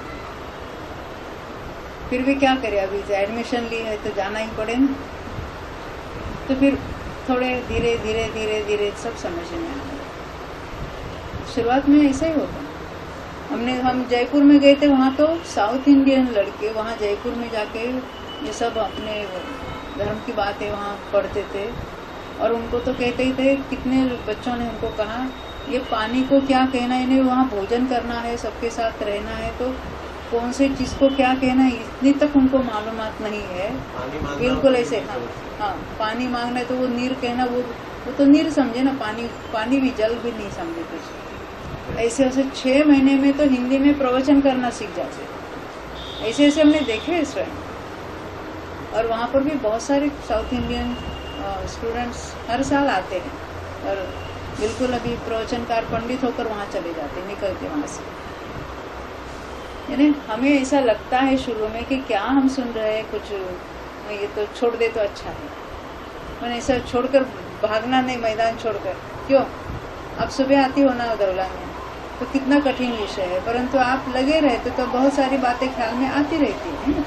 फिर भी क्या करें, अभी एडमिशन ली है तो जाना ही पड़े ना। तो फिर थोड़े धीरे धीरे धीरे धीरे सब समझ में आ गया। शुरुआत में ऐसा ही होता। हमने हम जयपुर में गए थे, वहाँ तो साउथ इंडियन लड़के वहाँ जयपुर में जाके ये सब अपने धर्म की बातें वहाँ पढ़ते थे, और उनको तो कहते ही थे। कितने बच्चों ने हमको कहा ये पानी को क्या कहना है, इन्हें वहाँ भोजन करना है, सबके साथ रहना है, तो कौन से चीज को क्या कहना है इतनी तक उनको मालूमात नहीं है। बिल्कुल ऐसे हाँ हाँ पानी मांगना है तो वो नीर कहना, वो वो तो नीर समझे ना, पानी पानी भी जल भी नहीं समझे कुछ। ऐसे ऐसे छह महीने में तो हिंदी में प्रवचन करना सीख जाते। ऐसे ऐसे हमने देखे स्वयं। और वहाँ पर भी बहुत सारे साउथ इंडियन स्टूडेंट्स हर साल आते हैं, और बिल्कुल अभी प्रवचनकार पंडित होकर वहाँ चले जाते, निकलते वहाँ से। यानी हमें ऐसा लगता है शुरू में कि क्या हम सुन रहे हैं कुछ, ये तो छोड़ दे तो अच्छा है, पर ऐसा छोड़कर भागना नहीं, मैदान छोड़कर। क्यों? आप सुबह आती हो ना दौला में तो कितना कठिन विषय है, परंतु आप लगे रहते तो बहुत सारी बातें ख्याल में आती रहती है।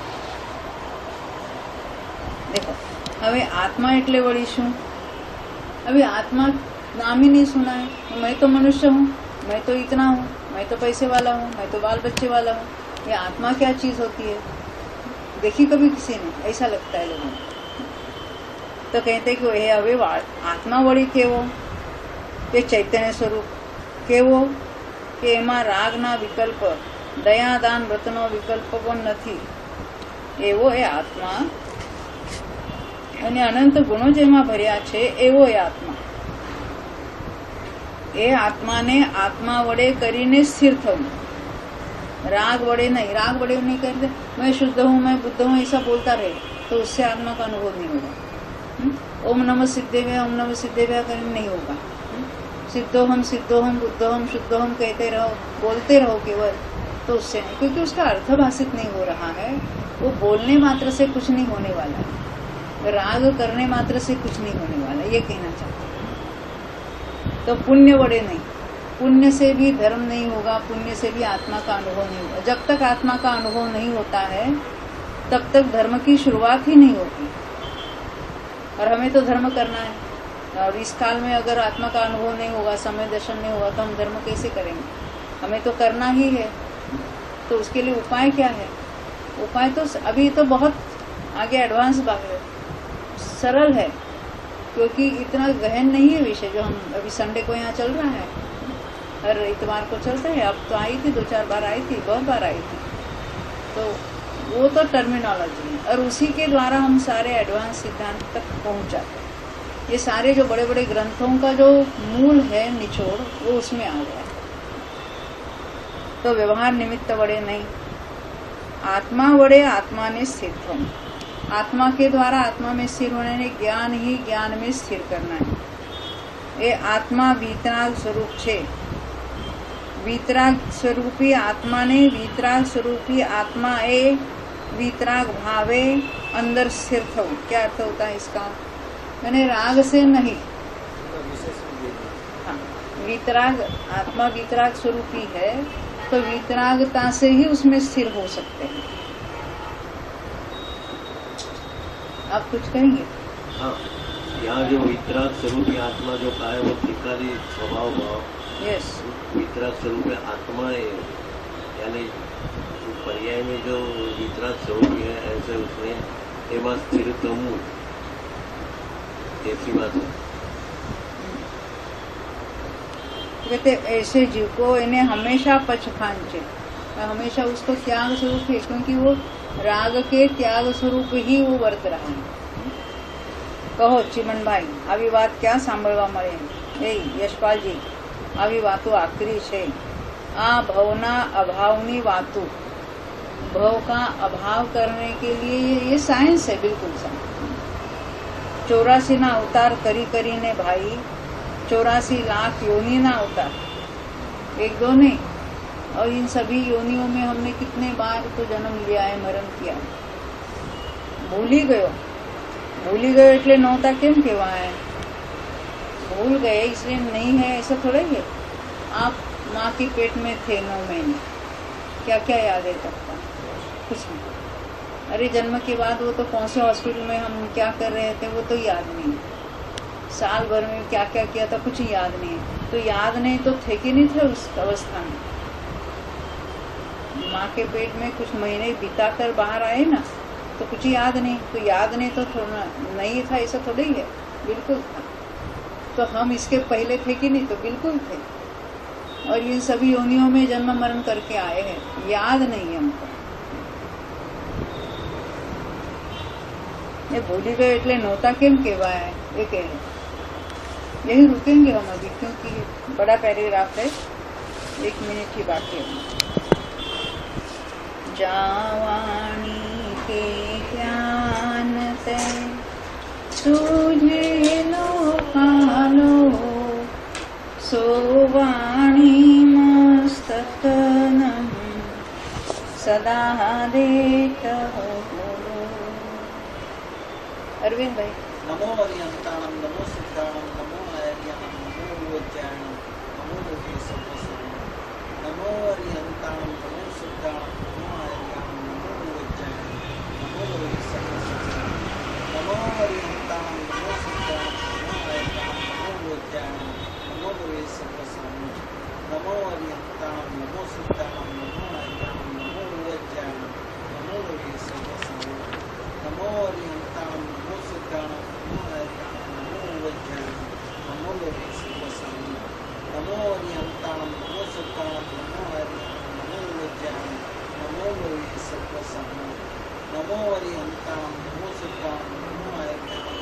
देखो હવે आत्मा એટલે વળી શું? अभी आत्मा नाम ही नहीं सुना है। मैं तो मनुष्य हूँ, मैं तो इतना हूँ, मैं तो पैसे वाला हूँ, मैं तो बाल बच्चे वाला हूँ। ये आत्मा क्या चीज होती है देखी कभी किसी ने? ऐसा लगता है लोगों को। तो कहते कि हे હવે आत्मा वળી કેવો? તે ચૈતન્ય સ્વરૂપ કેવો કે એમાં રાગના વિકલ્પ, દયાદાન વ્રતનો વિકલ્પ પણ નથી, એવો એ આત્મા અને અનંત ગુણો જેમાં ભર્યા છે એવો એ આત્મા. એ આત્માને આત્મા વડે કરીને સ્થિર થવું, राग वड़े नहीं. राग वड़े नहीं करते मैं शुद्ध हूँ, मैं बुद्ध हूँ, ऐसा बोलता रहे तो उससे आत्मा का अनुभव नहीं होगा. ओम नमः सिद्धेभ्य ओम नमः सिद्धेभ्य करने नहीं होगा. सिद्धो हम सिद्धो हम बुद्धो हम शुद्धो हम कहते रहो, बोलते रहो केवल, तो उससे नहीं, क्योंकि उसका अर्थ भाषित नहीं हो रहा है. वो बोलने मात्र से कुछ नहीं होने वाला है, राग करने मात्र से कुछ नहीं होने वाला, ये कहना चाहते हैं. तो पुण्य वड़े नहीं, पुण्य से भी धर्म नहीं होगा, पुण्य से भी आत्मा का अनुभव नहीं होगा. जब तक आत्मा का अनुभव नहीं होता है तब तक धर्म की शुरुआत ही नहीं होती. और हमें तो धर्म करना है, और इस काल में अगर आत्मा का अनुभव नहीं होगा, समय दर्शन नहीं होगा, तो हम धर्म कैसे करेंगे? हमें तो करना ही है. तो उसके लिए उपाय क्या है? उपाय तो अभी तो बहुत आगे एडवांस बात है, सरल है, क्योंकि इतना गहन नहीं है विषय. जो हम अभी संडे को यहाँ चल रहा है, हर इतवार को चलता है. अब तो आई थी, दो चार बार आई थी, बहुत बार आई थी. तो वो तो टर्मिनोलॉजी है, और उसी के द्वारा हम सारे एडवांस सिद्धांत तक पहुंच जाते हैं. ये सारे जो बड़े बड़े ग्रंथों का जो मूल है, निचोड़, वो उसमें आ गया है. तो व्यवहार निमित्त वड़े नहीं, आत्मा वड़े आत्मा ने स्थिर होना. आत्मा के द्वारा आत्मा में स्थिर होने ने ज्ञान ही ज्ञान में स्थिर करना है. ये आत्मा वीतराग स्वरूप छे. वीतराग स्वरूपी आत्मा ने वीतराग स्वरूपी आत्मा ए वीतराग भावे अंदर स्थिर थવું. क्या अर्थ होता है इसका? मैंने राग से नहीं, हाँ, वीतराग आत्मा वीतराग स्वरूपी है, तो वीतरागता से ही उसमें स्थिर हो सकते हैं. आप कुछ कहेंगे? हाँ, यहाँ जो वितराग स्वरूप आत्मा जो कहा है वो त्रिकाली स्वभाव भाव. यस, वितराग स्वरूप आत्मा है, यानी पर्याय में जो वितराग स्वरूप है, ऐसे उसने एवं स्थिर तमु ऐसी बात है. कहते ऐसे जीव को इन्हें हमेशा पचखान चे, हमेशा उसको त्याग स्वरूप है, क्योंकि वो राग के त्याग स्वरूप ही वो वर्त रहा है. કહો ચિમનભાઈ, આવી વાત ક્યાં સાંભળવા મળે? એ યશપાલજી, આવી વાતો આકરી છે. આ ભવના અભાવની વાતો, ભવ का अभाव करने के लिए ये, ये साइंस है, बिल्कुल साइंस. चौरासी ना अवतार करी करी ने भाई, चौरासी लाख योनि ना अवतार, एक दो नहीं. और इन सभी योनियों में हमने कितने बार तो जन्म लिया है, मरण किया. भूली गयो, भूली गए એટલે नौता કેમ કહેવાય? भूल गए इसलिए नहीं है, ऐसा थोड़ा ही है. आप माँ के पेट में थे नौ महीने, क्या क्या याद है तब का? कुछ नहीं. अरे जन्म के बाद वो तो कौन से हॉस्पिटल में हम क्या कर रहे थे वो तो याद नहीं है. साल भर में क्या क्या किया था कुछ याद नहीं है. तो याद नहीं तो थे कि नहीं थे उस अवस्था में? माँ के पेट में कुछ महीने बिता कर बाहर आए ना, तो कुछ याद नहीं. तो याद नहीं तो थोड़ा नहीं था, ऐसा थोड़ा ही है, बिल्कुल था. तो हम इसके पहले थे कि नहीं? तो बिल्कुल थे. और इन सभी योनियों में जन्म मरण करके आए हैं, याद नहीं है हमको. ये भूली गए એટલે नौता केम कहवाय, ये कह रहे. यही रुकेंगे हम अभी, क्योंकि बड़ा पैराग्राफ है, एक मिनट ही बाकी है. जावानी के ज्ञान से सूझे लोकालो, सोवाणी मस्तकनम सदा देत हो. अरविंद भाई. नमो हरियंताणम नमो सिद्धाणम नमो आर्यणम नमो वज्जाणम नमो लोके सर्वसर्वम. नमो हरियंताणम नमो सिद्धाणम नमो आर्यणम नमो वज्जाणम नमो लोके सर्वसर्वम. नमो हरियंताणम नमो सिद्धाणम नमो आर्यणम नमो वज्जाणम नमो लोके सर्वसर्वम. नमो हरियंताणम नमो सिद्धाणम नमो आर्यणम नमो वज्जाणम नमो लोके सर्वसर्वम. नमो हरियंताणम नमो सिद्धाणम नमो आर्यणम नमो वज्जाणम नमो लोके सर्वसर्वम. नमो हरियंताणम नमो सिद्धाणम नमो आर्यणम नमो वज्जाणम नमो लोके सर्वसर्वम. नमो हरियंताणम नमो सिद्धाणम नमो आर्यणम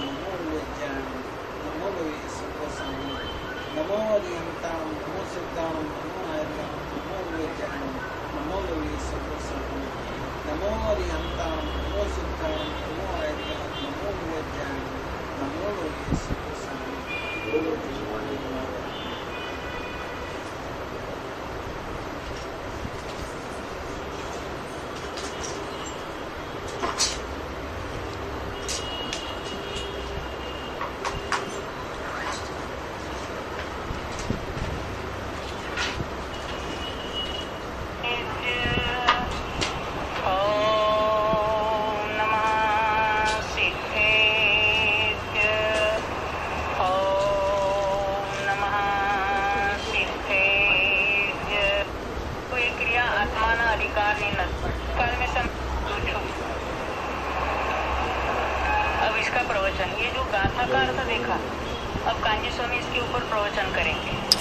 नमो अरिहंताणं नमो सिद्धाणं नमो आर्याणं नमो वेद्याणं नमो लोके सर्वसर्वं नमो अरिहंताणं नमो सिद्धाणं नमो आर्याणं नमो वेद्याणं नमो लोके सर्वसर्वं बोलो भगवान महाराज। अब इसका प्रवचन, ये जो गाथा का अर्थ देखा, अब कांजी स्वामी इसके ऊपर प्रवचन करेंगे।